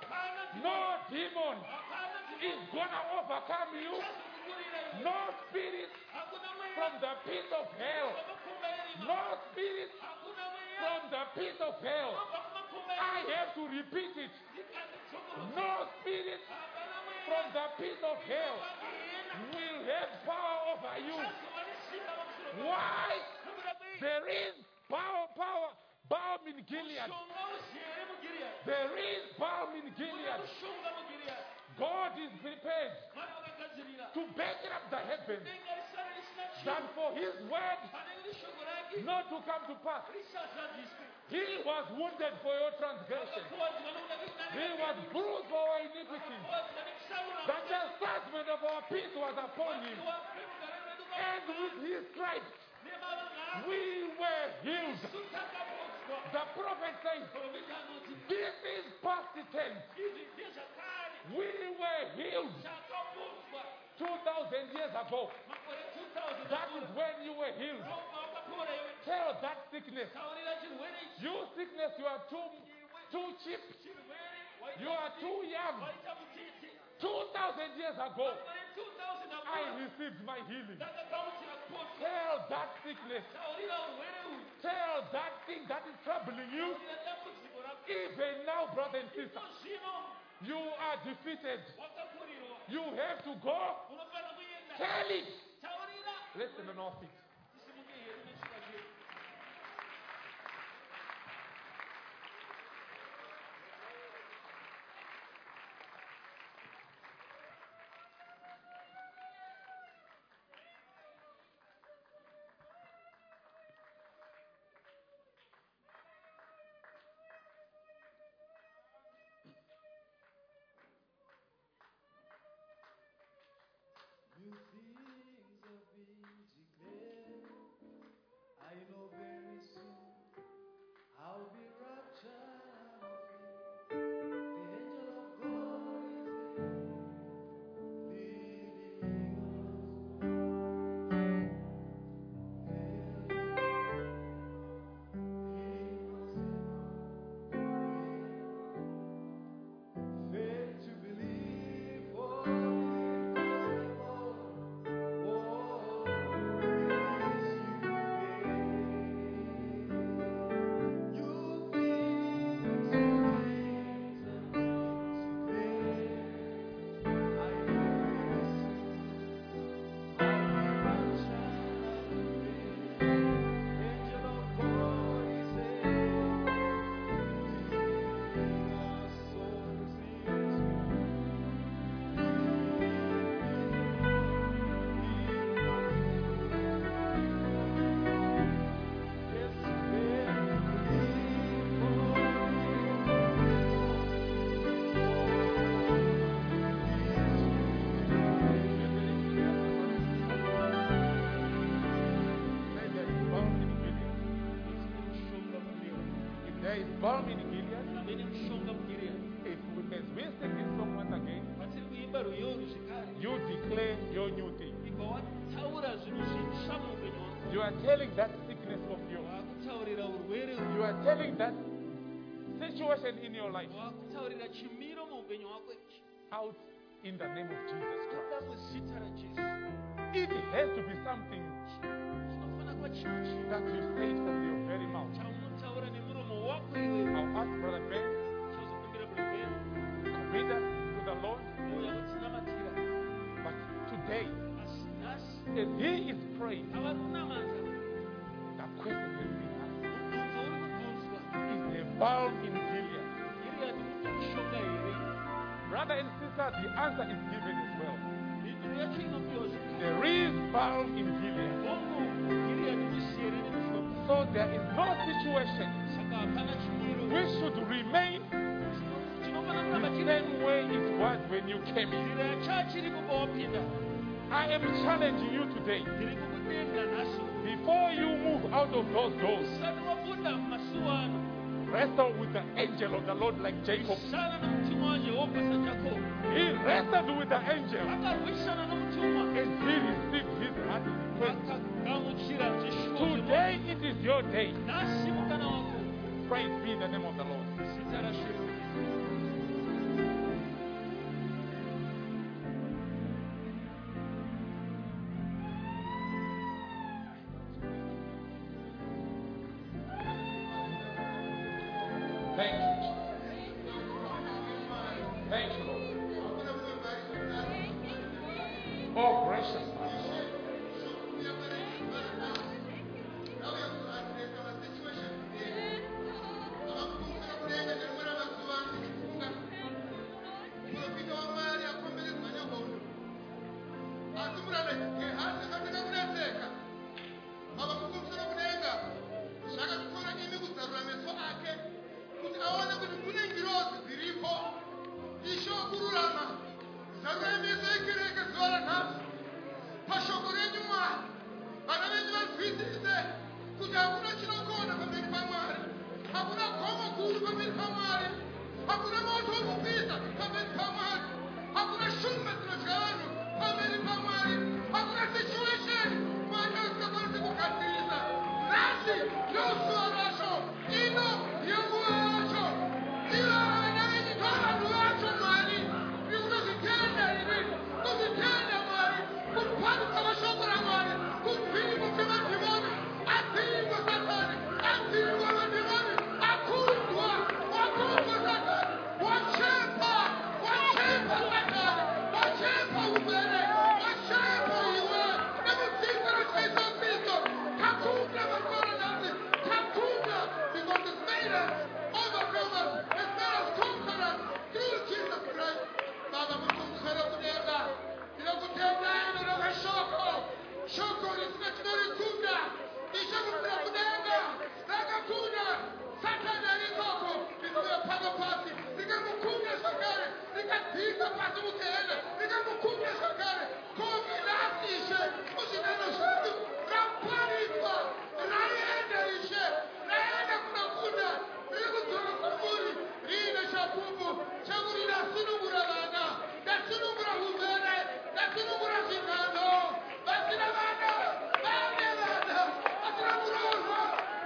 is gonna overcome you. No spirit from the pit of hell. No spirit from the pit of hell. I have to repeat it. No spirit from the pit of hell will have power over you. Why? There is power in Gilead. There is balm in Gilead. God is prepared to bankrupt the heavens than for his word not to come to pass. risazadziswe He was wounded for your transgression. akakuwadzwa nokuda He was bruised for our iniquities. akakuwadzwa nekusarura The chastisement of our peace was upon him. And with his stripes, we were healed. The prophet says, this is past tense. We were healed 2,000 years ago. That is when you were healed. Tell that sickness. You sickness, you are too cheap. You are too young. 2,000 years ago, I received my healing. Tell that sickness. Tell that thing that is troubling you. Even now, brother and sister, you are defeated. You have to go. Tell it. Listen and off it. New things have been declared. I know very soon I'll be raptured of it. The angel of God is there, leading us. Faith to believe for impossible. Oh, is you. You things have been declared. I know very soon I'll be raptured of it. Angel of God is there, leading our souls into There is balm in Gilead. amene mshonga mugirira If we, as we sing this song once again, patiri kuimba ruyoro zvekare you declare your new thing. ibva wataura zvinhu zvitsva muupenyu hwako You are telling that sickness of yours. wakutaurira urwere You are telling that situation in your life wakutaurira chimiro muupenyu hwako ichi out in the name of Jesus Christ. toda muzita rajesu It has to be something chinofanira kuva chinhu chii that you say from your very mouth. chaunotaura nemuromo wako iwewe I'll ask Brother Ben chazokumbira breben to lead us to the Lord. mouya kutinamatira But today, asi nhasi as he is praying, avari kunamata the question has been asked. mubvunzo uri kubvunzwa Is there balm in Gilead? giriadi mune mushonga here Brother and sister, the answer is given as well. mhinduro yacho inopiwa zvekare There is balm in Gilead. hongu giriadi mushere nemushonga So there is no situation saka hapana chimiro we should remain chinofanira the kuramba chiri same way it was when you came in. nzira yachachiri kubva wapinda I am challenging you today. ndiri kukudenga nhasi Before you move out of those doors, usati wabuda mumasuwo ano wrestle with the angel of the Lord like Jacob. rwisana nomutumwa wajehovha sajakobo He wrestled with the angel akarwisana nomutumwa and he received his heart request. akagamuchira zvishuwo Today it is your day. nhasi mukana wako Praise be the name of the Lord. zita rashe Thank you, Jesus. Thank you, Lord. Oh, gracious Father. Nasi, Joshua Rasho, Ino, Yamu Rasho, Ila Nani Tora Rasho Mari, Yuzitenda Ibi, Yuzitenda Mari, Kupanu Kawashokura Mari, Kupimu Tima Timoni, Atimu Satani, Atimu Timoni, Akundwa, Akundwa Satani, Wachepa Satani, Wachepa Ubere, Wachepa Iwe, everything that is Jesus Cristo, Kakunda Makora Nasi, Kakunda, because it's made us overcomers, it's made us conquerors through Jesus Christ. Baba Mutumkhela Kudega, Inokutenda Inoga Shoko is National Kunda, Ishakunda Kudega, Rakakunda, Satana Nikoko, Ikuya Paga Party, Nikamukunda Sakare, Nikatika Patumukele, Nikamukunda Sakare, Komi Nasi Ishe, Usinano Shadu, Ramparipa, Rayenda Ishe, Rayenda Kunakunda, Nikutura Kumuri, Rina Shapupu, Chagurina Sunumurana, Sunumura Hubere, Sunumura Sinano, Basinamana, Basinamana, Basinamura,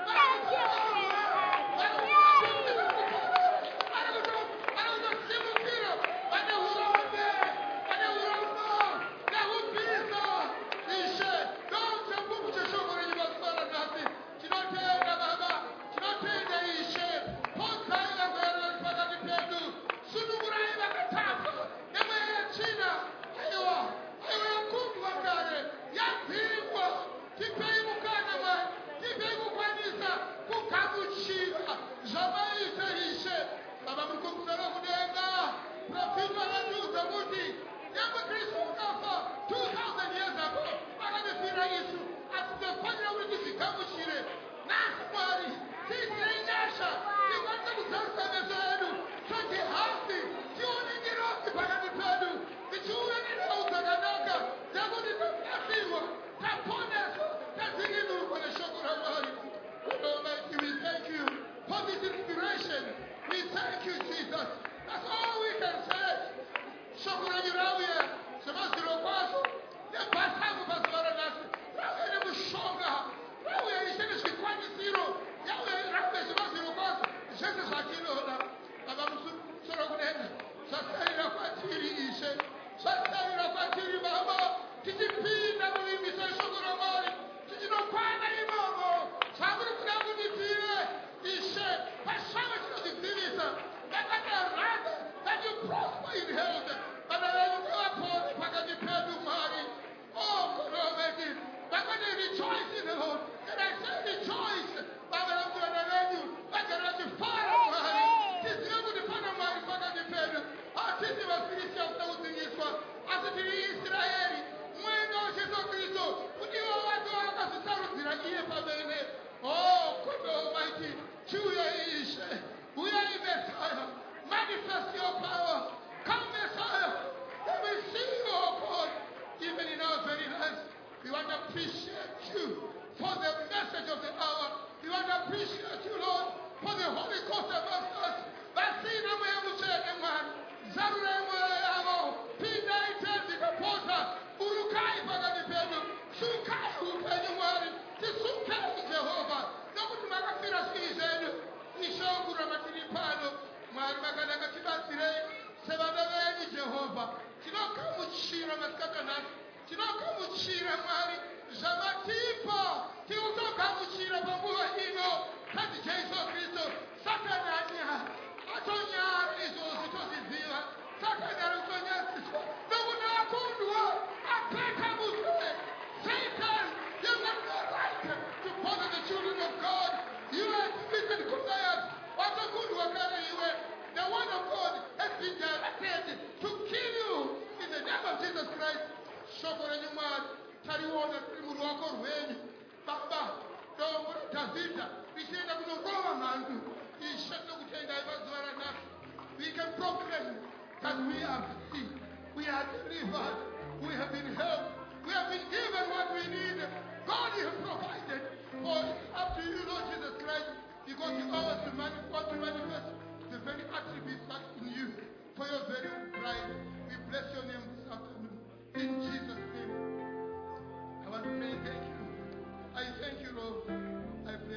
We can proclaim that we are free, we are delivered, we have been helped, we have been given what we need. God, you have provided. For it's up to you, Lord Jesus Christ, because you want to manifest the very attributes that's in you for your very bride. We bless your name this afternoon. In Jesus' name. I want to say thank you. I thank you, Lord. I bless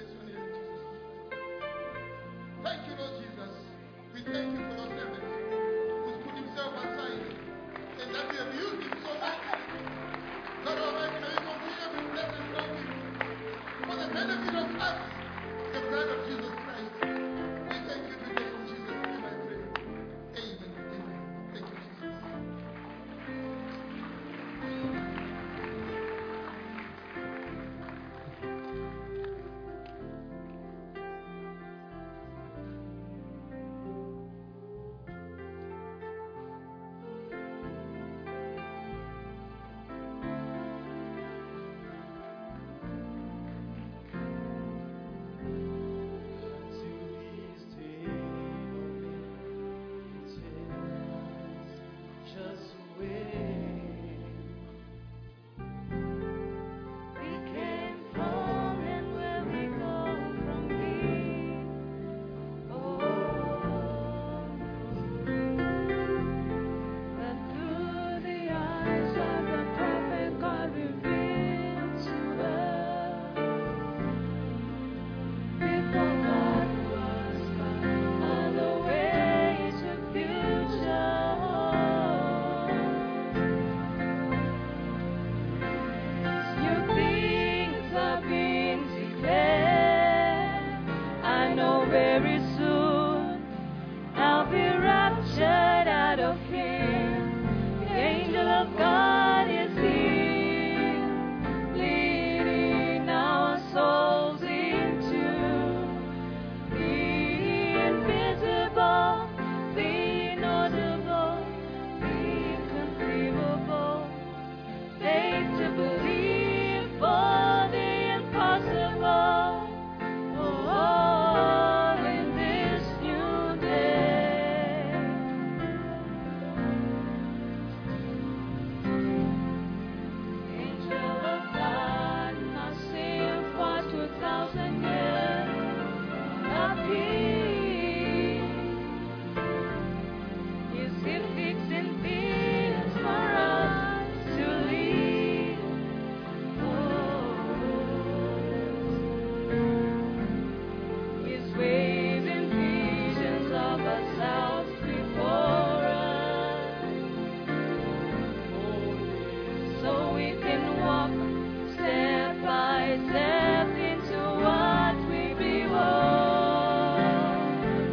us the blood of Jesus Christ. We thank you today in Jesus' name I pray. Amen. Amen. Thank you, Jesus. Just wait. We came from and where we go from here. That through the eyes of the prophet God revealed to us. Before God was God, all the ways of future. New things are being declared. I know very soon I'll be raptured out of here. The angel of God is here, leading our souls into the invisible, the inaudible, the inconceivable. Faith to believe for the impossible. Oh, in this new day. Angel of God, not seen for 2,000 years. Appear. Is he fixing things for us to lead? He's waving visions of us out before us, so we can walk step by step into what we behold.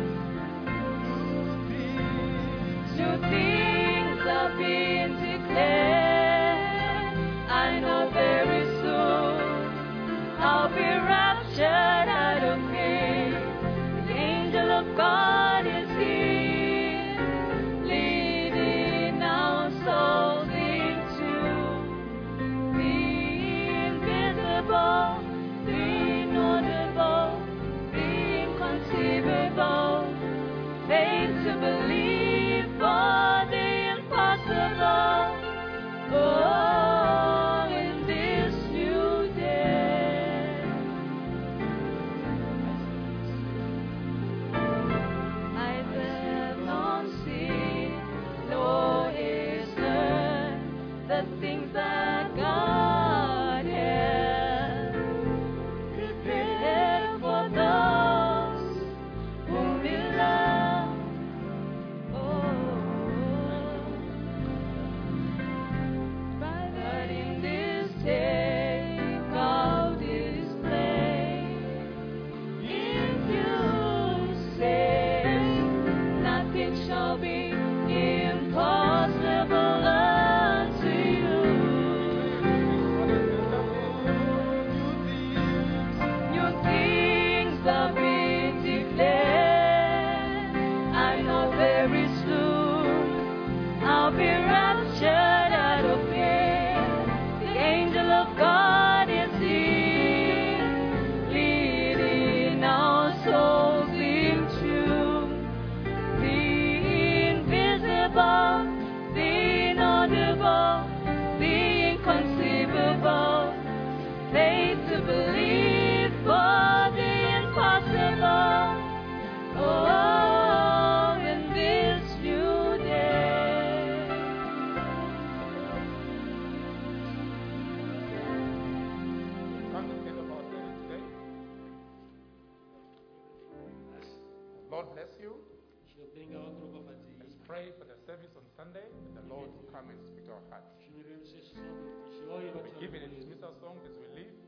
New things are being declared. I know very soon I'll be raptured out of here. The angel of God is here, leading our souls into the invisible, the inaudible, the inconceivable. Faith to believe for the impossible. Oh, in this new day. Eyes have not seen, nor ears heard the things that God has prepared for those whom He loves. But in this day, God is playing. If you say nothing shall be impossible unto you. New things are being declared. I know very soon I'll be raptured out of here. The angel of God is here, leading our souls into the invisible, the inaudible, the inconceivable. Faith to believe for the impossible. Oh, in this new day. Come to think about that today. Lord bless you. Zvinopenga vakuropafadzei. Let's pray for the service on Sunday that the Lord will come and speak to our hearts. Zvinyoreruse zvisondo kuti Jehovah We give a dismissal song as we leave.